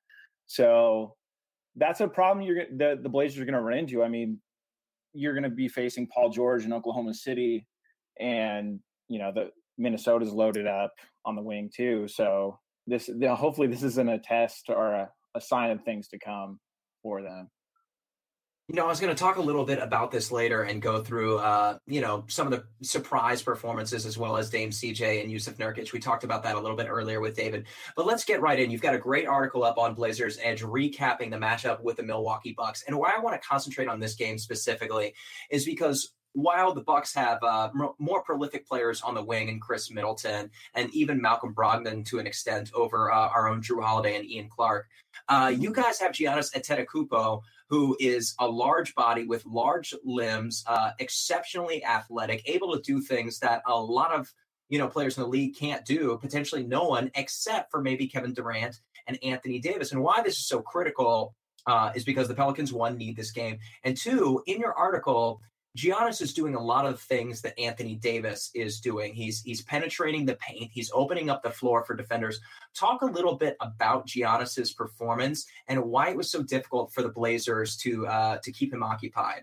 So that's a problem you're the, the Blazers are going to run into. I mean, you're going to be facing Paul George in Oklahoma City, and you know the Minnesota's loaded up on the wing too. So this, you know, hopefully, this isn't a test or a, a sign of things to come for them. You know, I was going to talk a little bit about this later and go through, uh, you know, some of the surprise performances as well as Dame C J and Yusuf Nurkic. We talked about that a little bit earlier with David. But let's get right in. You've got a great article up on Blazers Edge recapping the matchup with the Milwaukee Bucks. And why I want to concentrate on this game specifically is because while the Bucks have uh, m- more prolific players on the wing and Chris Middleton and even Malcolm Brogdon to an extent over uh, our own Drew Holiday and Ian Clark, uh, you guys have Giannis Antetokounmpo, who is a large body with large limbs, uh, exceptionally athletic, able to do things that a lot of you know players in the league can't do, potentially no one except for maybe Kevin Durant and Anthony Davis. And why this is so critical uh, is because the Pelicans, one, need this game. And two, in your article, Giannis is doing a lot of things that Anthony Davis is doing. He's he's penetrating the paint. He's opening up the floor for defenders. Talk a little bit about Giannis's performance and why it was so difficult for the Blazers to uh, to keep him occupied.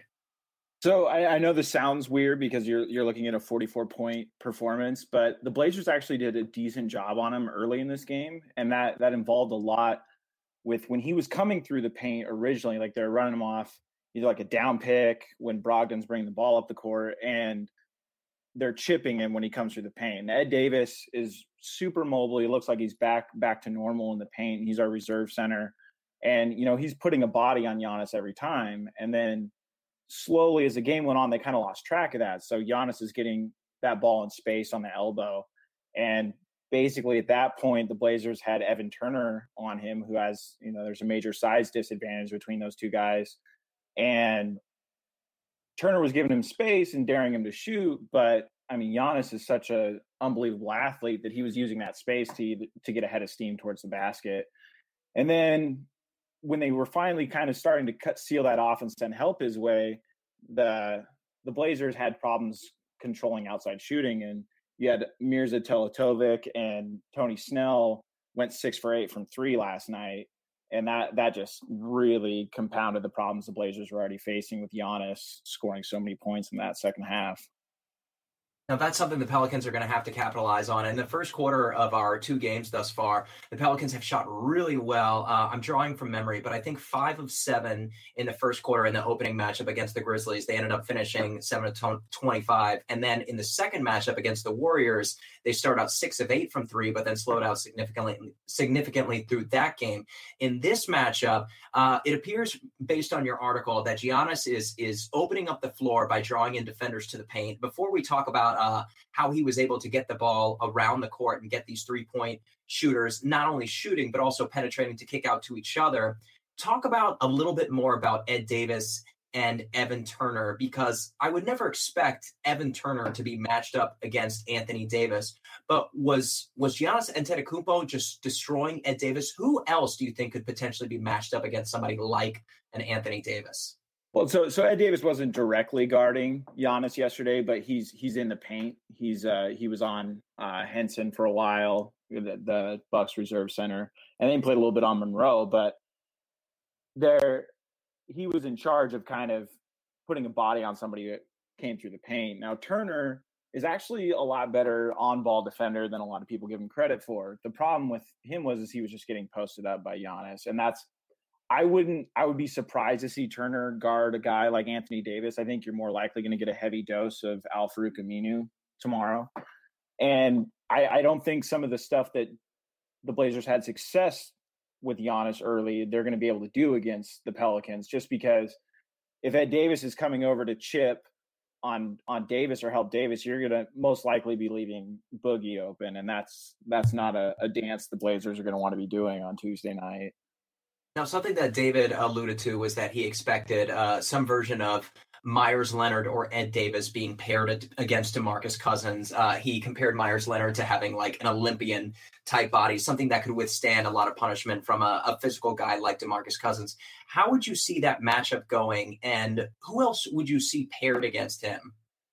So I, I know this sounds weird because you're you're looking at a forty-four point performance, but the Blazers actually did a decent job on him early in this game, and that that involved a lot with when he was coming through the paint originally. Like they're running him off either like a down pick when Brogdon's bringing the ball up the court, and they're chipping him when he comes through the paint. Ed Davis is super mobile. He looks like he's back back to normal in the paint. He's our reserve center. And, you know, he's putting a body on Giannis every time. And then slowly as the game went on, they kind of lost track of that. So Giannis is getting that ball in space on the elbow. And basically at that point, the Blazers had Evan Turner on him, who has, you know, there's a major size disadvantage between those two guys. And Turner was giving him space and daring him to shoot, but I mean, Giannis is such an unbelievable athlete that he was using that space to to get ahead of steam towards the basket. And then when they were finally kind of starting to cut seal that off and send help his way, the the Blazers had problems controlling outside shooting, and you had Mirza Teletovic and Tony Snell went six for eight from three last night. And that that just really compounded the problems the Blazers were already facing with Giannis scoring so many points in that second half. Now, that's something the Pelicans are going to have to capitalize on. In the first quarter of our two games thus far, the Pelicans have shot really well. Uh, I'm drawing from memory, but I think five of seven in the first quarter in the opening matchup against the Grizzlies. They ended up finishing seven of twenty-five. And then in the second matchup against the Warriors, they started out six of eight from three, but then slowed out significantly, significantly through that game. In this matchup, uh, it appears, based on your article, that Giannis is, is opening up the floor by drawing in defenders to the paint. Before we talk about Uh, how he was able to get the ball around the court and get these three-point shooters, not only shooting, but also penetrating to kick out to each other. Talk about a little bit more about Ed Davis and Evan Turner, because I would never expect Evan Turner to be matched up against Anthony Davis. But was was Giannis Antetokounmpo just destroying Ed Davis? Who else do you think could potentially be matched up against somebody like an Anthony Davis? Well, so so Ed Davis wasn't directly guarding Giannis yesterday, but he's he's in the paint. He's uh, he was on uh, Henson for a while, the, the Bucks reserve center, and then he played a little bit on Monroe. But there, he was in charge of kind of putting a body on somebody that came through the paint. Now Turner is actually a lot better on-ball defender than a lot of people give him credit for. The problem with him was is he was just getting posted up by Giannis, and that's. I wouldn't, I would be surprised to see Turner guard a guy like Anthony Davis. I think you're more likely going to get a heavy dose of Al-Farouq Aminu tomorrow. And I, I don't think some of the stuff that the Blazers had success with Giannis early, they're going to be able to do against the Pelicans, just because if Ed Davis is coming over to chip on, on Davis or help Davis, you're going to most likely be leaving Boogie open. And that's, that's not a, a dance the Blazers are going to want to be doing on Tuesday night. Now, something that David alluded to was that he expected uh, some version of Myers Leonard or Ed Davis being paired against DeMarcus Cousins. Uh, he compared Myers Leonard to having like an Olympian type body, something that could withstand a lot of punishment from a, a physical guy like DeMarcus Cousins. How would you see that matchup going, and who else would you see paired against him?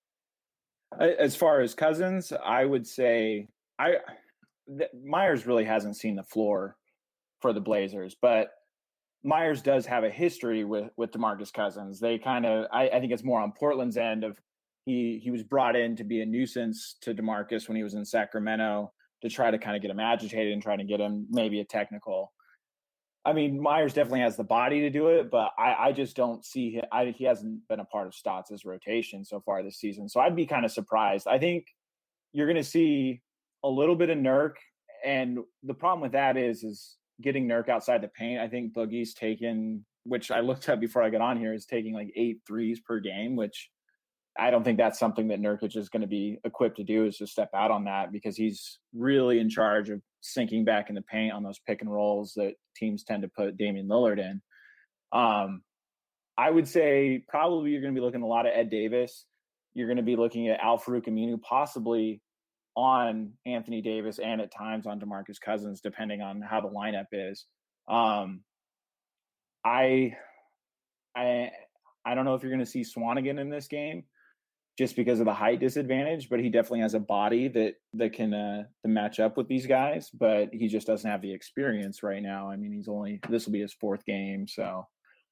As far as Cousins, I would say I Myers really hasn't seen the floor for the Blazers, but Myers does have a history with, with DeMarcus Cousins. They kind of, I, I think it's more on Portland's end of he he was brought in to be a nuisance to DeMarcus when he was in Sacramento to try to kind of get him agitated and try to get him maybe a technical. I mean, Myers definitely has the body to do it, but I, I just don't see him. I, he hasn't been a part of Stotts' rotation so far this season. So I'd be kind of surprised. I think you're going to see a little bit of Nurk. And the problem with that is, is getting Nurk outside the paint. I think Boogie's taken, which I looked at before I got on here, is taking like eight threes per game, which I don't think that's something that Nurkic is going to be equipped to do, is to step out on that, because he's really in charge of sinking back in the paint on those pick and rolls that teams tend to put Damian Lillard in. Um, I would say probably you're going to be looking a lot at Ed Davis. You're going to be looking at Al-Farouq Aminu, possibly on Anthony Davis, and at times on DeMarcus Cousins, depending on how the lineup is. Um, I, I, I don't know if you're going to see Swanigan in this game, just because of the height disadvantage, but he definitely has a body that that can uh, to match up with these guys. But he just doesn't have the experience right now. I mean, he's only this will be his fourth game, so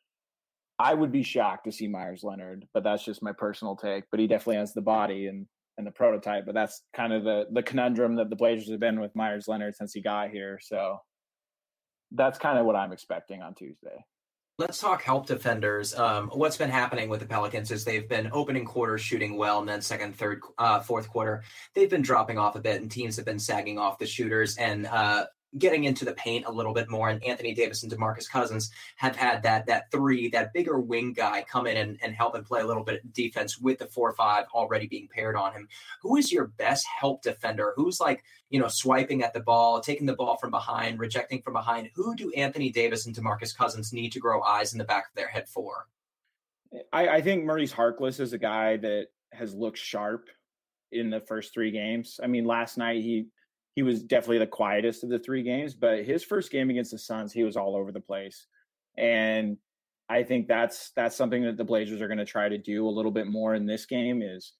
I would be shocked to see Myers Leonard. But that's just my personal take. But he definitely has the body and and the prototype. But that's kind of the the conundrum that the Blazers have been with Myers Leonard since he got here. So that's kind of what I'm expecting on Tuesday. Let's talk help defenders. Um, what's been happening with the Pelicans is they've been opening quarter shooting well, and then second, third, uh, fourth quarter, they've been dropping off a bit, and teams have been sagging off the shooters and uh, getting into the paint a little bit more. And Anthony Davis and DeMarcus Cousins have had that that three, that bigger wing guy come in and, and help and play a little bit of defense with the four five already being paired on him. Who is your best help defender? Who's like, you know, swiping at the ball, taking the ball from behind, rejecting from behind? Who do Anthony Davis and DeMarcus Cousins need to grow eyes in the back of their head for? I, I think Maurice Harkless is a guy that has looked sharp in the first three games. I mean, last night he he was definitely the quietest of the three games, but his first game against the Suns, he was all over the place. And I think that's that's something that the Blazers are going to try to do a little bit more in this game. Is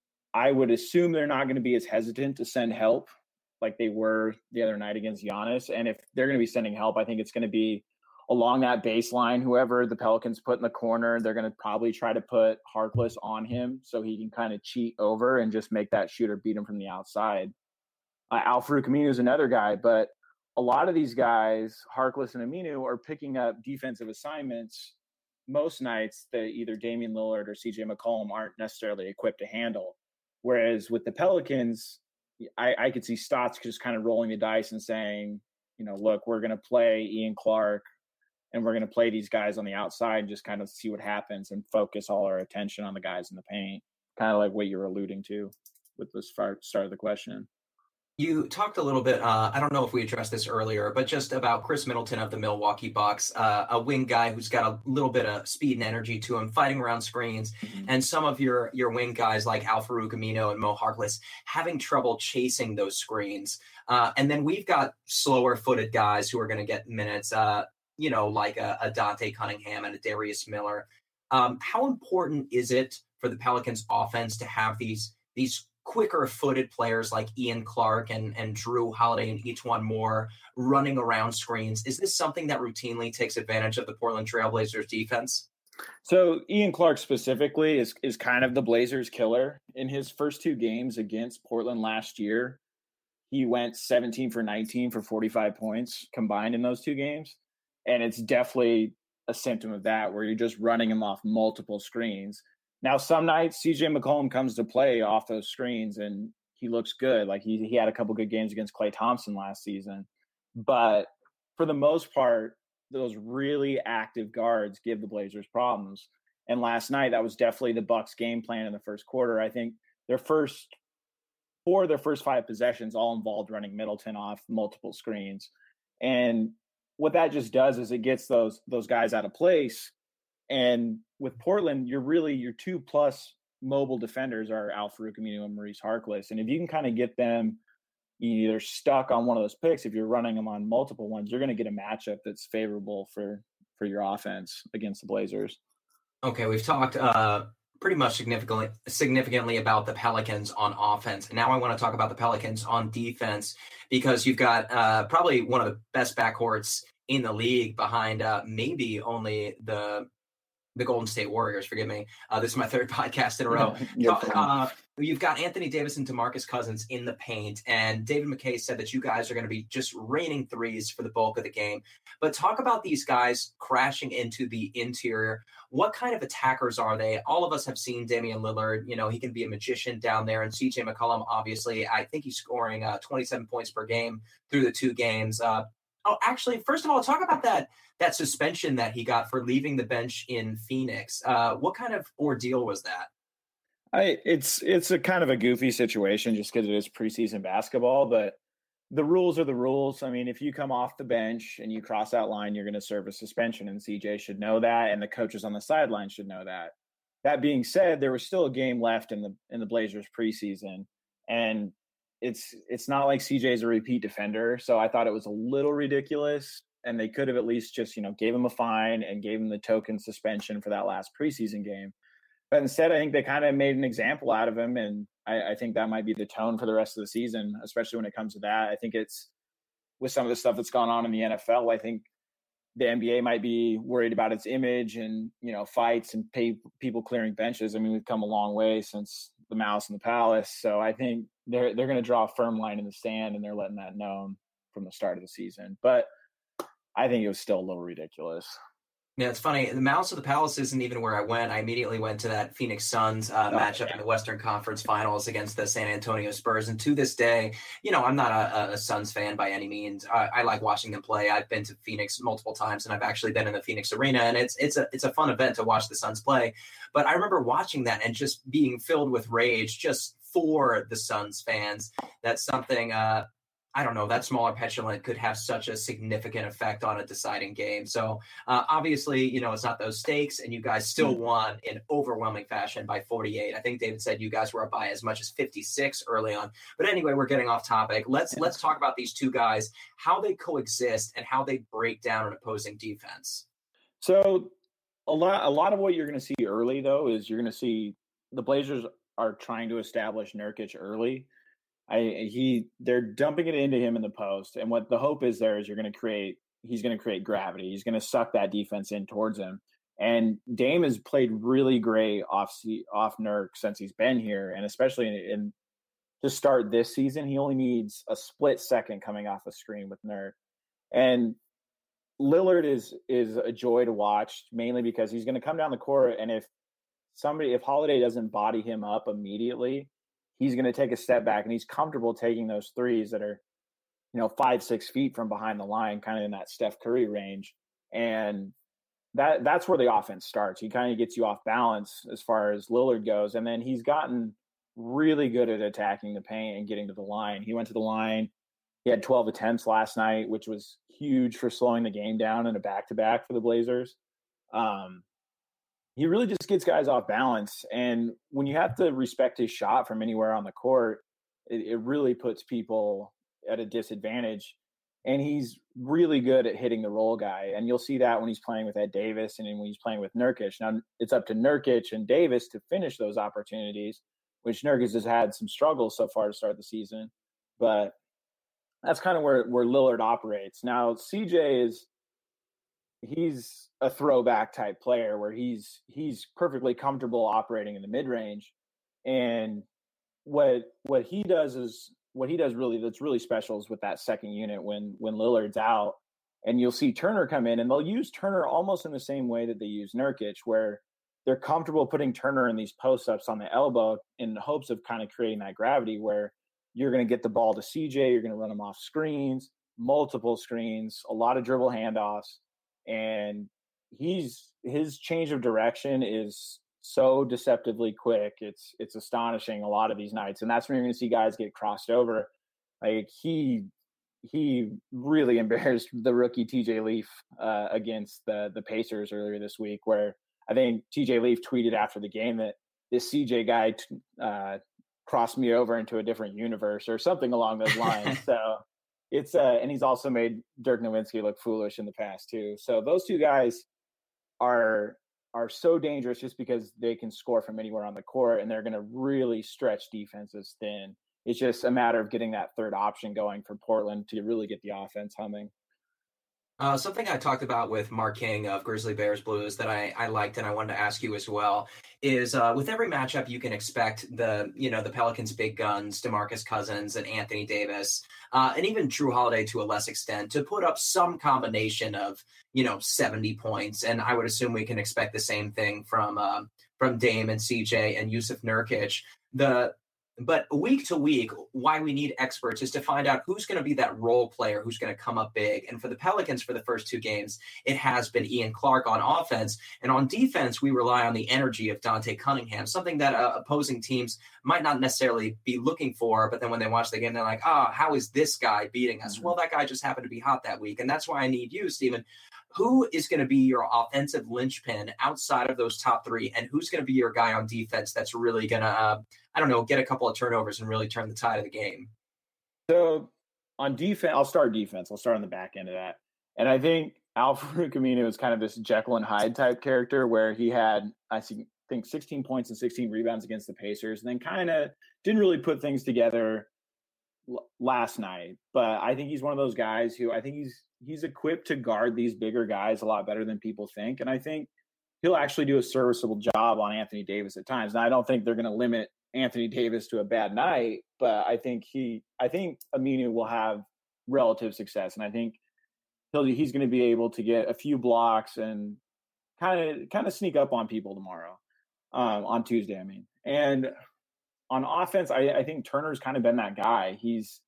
I would assume they're not going to be as hesitant to send help like they were the other night against Giannis. And if they're going to be sending help, I think it's going to be along that baseline. Whoever the Pelicans put in the corner, they're going to probably try to put Harkless on him so he can kind of cheat over and just make that shooter beat him from the outside. Uh, Al-Farouq Aminu is another guy, but a lot of these guys, Harkless and Aminu, are picking up defensive assignments most nights that either Damian Lillard or C J McCollum aren't necessarily equipped to handle. Whereas with the Pelicans, I, I could see Stotts just kind of rolling the dice and saying, you know, look, we're going to play Ian Clark and we're going to play these guys on the outside and just kind of see what happens and focus all our attention on the guys in the paint, kind of like what you were alluding to with the start of the question. You talked a little bit, uh, I don't know if we addressed this earlier, but just about Chris Middleton of the Milwaukee Bucks, uh, a wing guy who's got a little bit of speed and energy to him, fighting around screens, mm-hmm. and some of your your wing guys like Al-Farouq Aminu and Mo Harkless having trouble chasing those screens. Uh, and then we've got slower-footed guys who are going to get minutes, uh, you know, like a, a Dante Cunningham and a Darius Miller. Um, how important is it for the Pelicans offense to have these these quicker footed players like Ian Clark and, and Drew Holiday and each one more running around screens? Is this something that routinely takes advantage of the Portland Trailblazers defense? So Ian Clark specifically is, is kind of the Blazers killer. In his first two games against Portland last year, he went seventeen for nineteen for forty-five points combined in those two games. And it's definitely a symptom of that, where you're just running him off multiple screens. Now, some nights C J McCollum comes to play off those screens and he looks good. Like he he had a couple good games against Klay Thompson last season. But for the most part, those really active guards give the Blazers problems. And last night, that was definitely the Bucks' game plan in the first quarter. I think their first four of their first five possessions all involved running Middleton off multiple screens. And what that just does is it gets those those guys out of place. And with Portland, you're really your two plus mobile defenders are Al-Farouq Aminu and Maurice Harkless. And if you can kind of get them either stuck on one of those picks, if you're running them on multiple ones, you're going to get a matchup that's favorable for, for your offense against the Blazers. Okay, we've talked uh, pretty much significantly significantly about the Pelicans on offense. And now I want to talk about the Pelicans on defense, because you've got uh, probably one of the best backcourts in the league behind uh, maybe only the the Golden State Warriors, forgive me. Uh, this is my third podcast in a row. uh, you've got Anthony Davis and DeMarcus Cousins in the paint, and David McKay said that you guys are going to be just raining threes for the bulk of the game. But talk about these guys crashing into the interior. What kind of attackers are they? All of us have seen Damian Lillard. You know, he can be a magician down there, and C J McCollum, obviously, I think he's scoring uh, twenty-seven points per game through the two games. Uh, Oh, actually, first of all, talk about that that suspension that he got for leaving the bench in Phoenix. Uh, what kind of ordeal was that? I, it's it's a kind of a goofy situation just because it is preseason basketball, but the rules are the rules. I mean, if you come off the bench and you cross that line, you're going to serve a suspension, and C J should know that, and the coaches on the sideline should know that. That being said, there was still a game left in the in the Blazers preseason, and it's it's not like C J's a repeat defender, so I thought it was a little ridiculous, and they could have at least just, you know, gave him a fine and gave him the token suspension for that last preseason game. But instead, I think they kind of made an example out of him, and I, I think that might be the tone for the rest of the season, especially when it comes to that. I think it's with some of the stuff that's gone on in the N F L, I think the N B A might be worried about its image and, you know, fights and pay, people clearing benches. I mean, we've come a long way since the Mouse and the Palace. So I think they're they're going to draw a firm line in the sand, and they're letting that known from the start of the season. But I think it was still a little ridiculous. Yeah, it's funny. The Mouse of the Palace isn't even where I went. I immediately went to that Phoenix Suns uh, oh, matchup yeah. in the Western Conference Finals against the San Antonio Spurs. And to this day, you know, I'm not a, a Suns fan by any means. I, I like watching them play. I've been to Phoenix multiple times, and I've actually been in the Phoenix Arena, and it's it's a it's a fun event to watch the Suns play. But I remember watching that and just being filled with rage just for the Suns fans. That's something. Uh, I don't know, that smaller petulant could have such a significant effect on a deciding game. So uh, obviously, you know, it's not those stakes, and you guys still won in overwhelming fashion by forty-eight. I think David said you guys were up by as much as fifty-six early on. But anyway, we're getting off topic. Let's yeah. let's talk about these two guys, how they coexist and how they break down an opposing defense. So a lot, a lot of what you're going to see early, though, is you're going to see the Blazers are trying to establish Nurkic early. I he they're dumping it into him in the post, and what the hope is there is you're going to create he's going to create gravity. He's going to suck that defense in towards him. And Dame has played really great off off Nurk since he's been here, and especially in, in to start this season, he only needs a split second coming off a screen with Nurk. And Lillard is is a joy to watch, mainly because he's going to come down the court, and if somebody if Holiday doesn't body him up immediately, he's going to take a step back, and he's comfortable taking those threes that are, you know, five, six feet from behind the line, kind of in that Steph Curry range. And that that's where the offense starts. He kind of gets you off balance as far as Lillard goes. And then he's gotten really good at attacking the paint and getting to the line. He went to the line. He had twelve attempts last night, which was huge for slowing the game down in a back-to-back for the Blazers. Um, He really just gets guys off balance. And when you have to respect his shot from anywhere on the court, it, it really puts people at a disadvantage. And he's really good at hitting the roll guy. And you'll see that when he's playing with Ed Davis and when he's playing with Nurkic. Now, it's up to Nurkic and Davis to finish those opportunities, which Nurkic has had some struggles so far to start the season. But that's kind of where, where Lillard operates. Now, C J is – he's a throwback type player where he's he's perfectly comfortable operating in the mid-range. And what what he does is what he does really that's really special is with that second unit when when Lillard's out, and you'll see Turner come in, and they'll use Turner almost in the same way that they use Nurkic, where they're comfortable putting Turner in these post-ups on the elbow in the hopes of kind of creating that gravity where you're going to get the ball to C J, you're going to run him off screens, multiple screens, a lot of dribble handoffs. And he's his change of direction is so deceptively quick. It's it's astonishing a lot of these nights. And that's when you're going to see guys get crossed over. Like he he really embarrassed the rookie T J Leaf uh, against the the Pacers earlier this week, where I think T J Leaf tweeted after the game that this C J guy t- uh, crossed me over into a different universe or something along those lines. So it's uh, and he's also made Dirk Nowitzki look foolish in the past too. So those two guys are are so dangerous just because they can score from anywhere on the court, and they're going to really stretch defenses thin. It's just a matter of getting that third option going for Portland to really get the offense humming. Uh, something I talked about with Mark King of Grizzly Bears Blues that I, I liked and I wanted to ask you as well is uh, with every matchup you can expect the you know the Pelicans' big guns, DeMarcus Cousins and Anthony Davis, uh, and even Drew Holiday to a less extent to put up some combination of you know seventy points, and I would assume we can expect the same thing from uh, from Dame and C J and Yusuf Nurkic. The But week to week, why we need experts is to find out who's going to be that role player, who's going to come up big. And for the Pelicans, for the first two games, it has been Ian Clark on offense. And on defense, we rely on the energy of Dante Cunningham, something that uh, opposing teams might not necessarily be looking for. But then when they watch the game, they're like, ah, oh, how is this guy beating us? Mm-hmm. Well, that guy just happened to be hot that week. And that's why I need you, Stephen. Who is going to be your offensive linchpin outside of those top three? And who's going to be your guy on defense that's really going to, uh, I don't know, get a couple of turnovers and really turn the tide of the game? So on defense, I'll start defense. I'll start on the back end of that. And I think Al-Farouq Aminu is kind of this Jekyll and Hyde type character where he had, I think, sixteen points and sixteen rebounds against the Pacers, and then kind of didn't really put things together l- last night. But I think he's one of those guys who I think he's, he's equipped to guard these bigger guys a lot better than people think. And I think he'll actually do a serviceable job on Anthony Davis at times. Now, I don't think they're going to limit Anthony Davis to a bad night, but I think he, I think Aminu will have relative success. And I think he'll, he's going to be able to get a few blocks and kind of, kind of sneak up on people tomorrow, um, on Tuesday, I mean. And on offense, I, I think Turner's kind of been that guy. He's,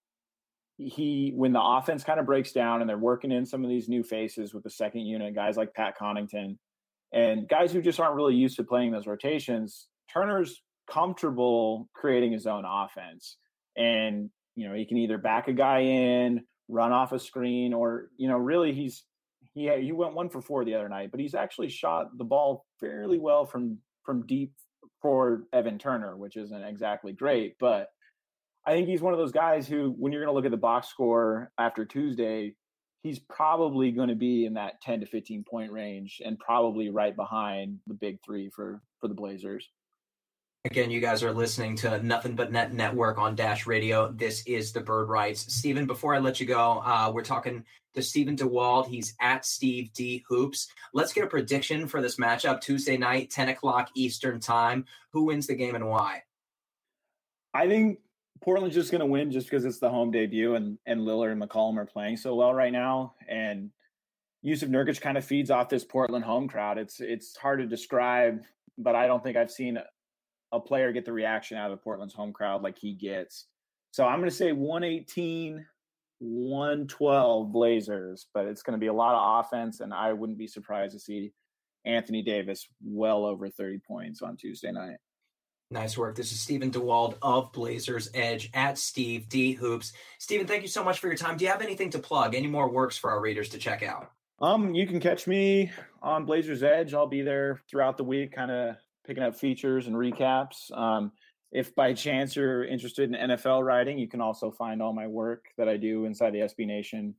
he, when the offense kind of breaks down and they're working in some of these new faces with the second unit, guys like Pat Connaughton and guys who just aren't really used to playing those rotations, Turner's comfortable creating his own offense. And, you know, he can either back a guy in, run off a screen, or, you know, really he's, he, he went one for four the other night, but he's actually shot the ball fairly well from, from deep for Evan Turner, which isn't exactly great, but I think he's one of those guys who, when you're going to look at the box score after Tuesday, he's probably going to be in that ten to fifteen point range and probably right behind the big three for, for the Blazers. Again, you guys are listening to Nothing But Net Network on Dash Radio. This is the Bird Writes. Stephen, before I let you go, uh, we're talking to Stephen DeWald. He's at Steve D Hoops. Let's get a prediction for this matchup Tuesday night, ten o'clock Eastern time. Who wins the game and why? I think Portland's just going to win just because it's the home debut and, and Lillard and McCollum are playing so well right now. And Yusuf Nurkic kind of feeds off this Portland home crowd. It's it's hard to describe, but I don't think I've seen a, a player get the reaction out of Portland's home crowd like he gets. So I'm going to say one eighteen, one twelve Blazers, but it's going to be a lot of offense, and I wouldn't be surprised to see Anthony Davis well over thirty points on Tuesday night. Nice work. This is Stephen DeWald of Blazers Edge at Steve D Hoops. Stephen, thank you so much for your time. Do you have anything to plug? Any more works for our readers to check out? Um, you can catch me on Blazers Edge. I'll be there throughout the week, kind of picking up features and recaps. Um, if by chance you're interested in N F L writing, you can also find all my work that I do inside the S B Nation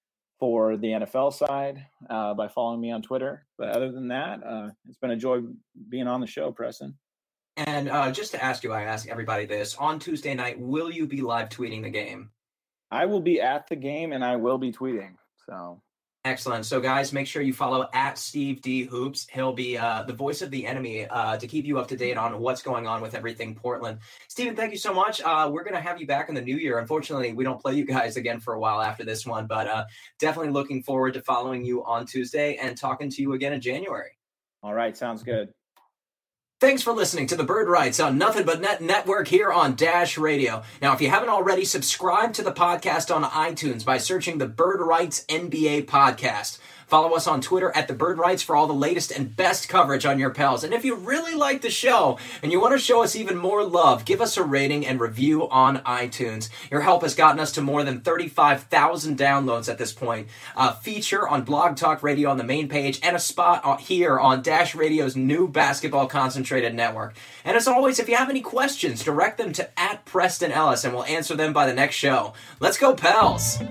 for the N F L side uh, by following me on Twitter. But other than that, uh, it's been a joy being on the show, Preston. And uh, just to ask you, I ask everybody this, on Tuesday night, will you be live tweeting the game? I will be at the game and I will be tweeting. So excellent. So guys, make sure you follow at Steve D Hoops. He'll be uh, the voice of the enemy uh, to keep you up to date on what's going on with everything Portland. Stephen, thank you so much. Uh, we're going to have you back in the new year. Unfortunately, we don't play you guys again for a while after this one, but uh, definitely looking forward to following you on Tuesday and talking to you again in January. All right. Sounds good. Thanks for listening to the Bird Writes on Nothing But Net Network here on Dash Radio. Now, if you haven't already, subscribe to the podcast on iTunes by searching the Bird Writes N B A podcast. Follow us on Twitter at The Bird Writes for all the latest and best coverage on your Pels. And if you really like the show and you want to show us even more love, give us a rating and review on iTunes. Your help has gotten us to more than thirty-five thousand downloads at this point. A feature on Blog Talk Radio on the main page and a spot here on Dash Radio's new basketball concentrated network. And as always, if you have any questions, direct them to at Preston Ellis and we'll answer them by the next show. Let's go, Pels!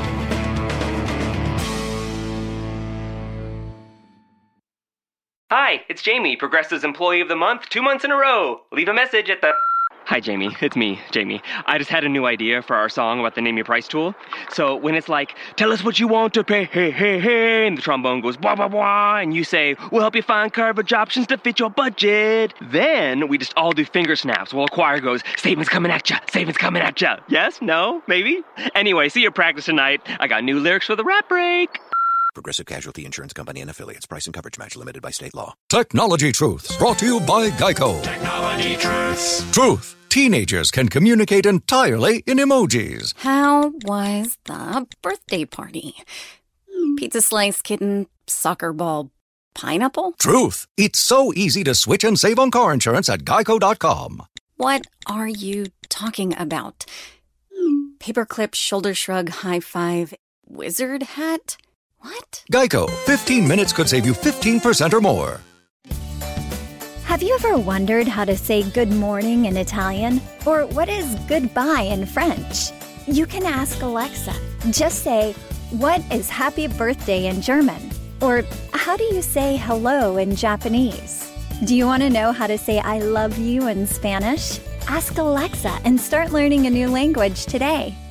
Hi, Hi, it's Jamie, Progressive's Employee of the Month, two months in a row. Leave a message at the... Hi, Jamie. It's me, Jamie. I just had a new idea for our song about the Name Your Price tool. So when it's like, tell us what you want to pay, hey, hey, hey, and the trombone goes, blah, blah, blah, and you say, we'll help you find coverage options to fit your budget. Then we just all do finger snaps while a choir goes, statements coming at ya, statements coming at ya. Yes? No? Maybe? Anyway, see you at practice tonight. I got new lyrics for the rap break. Progressive Casualty Insurance Company and Affiliates. Price and coverage match limited by state law. Technology Truths, brought to you by Geico. Technology Truths. Truth. Teenagers can communicate entirely in emojis. How was the birthday party? Pizza slice, kitten, soccer ball, pineapple? Truth. It's so easy to switch and save on car insurance at geico dot com. What are you talking about? Paperclip, shoulder shrug, high five, wizard hat? What? Geico. fifteen minutes could save you fifteen percent or more. Have you ever wondered how to say good morning in Italian? Or what is goodbye in French? You can ask Alexa. Just say, what is happy birthday in German? Or how do you say hello in Japanese? Do you want to know how to say I love you in Spanish? Ask Alexa and start learning a new language today.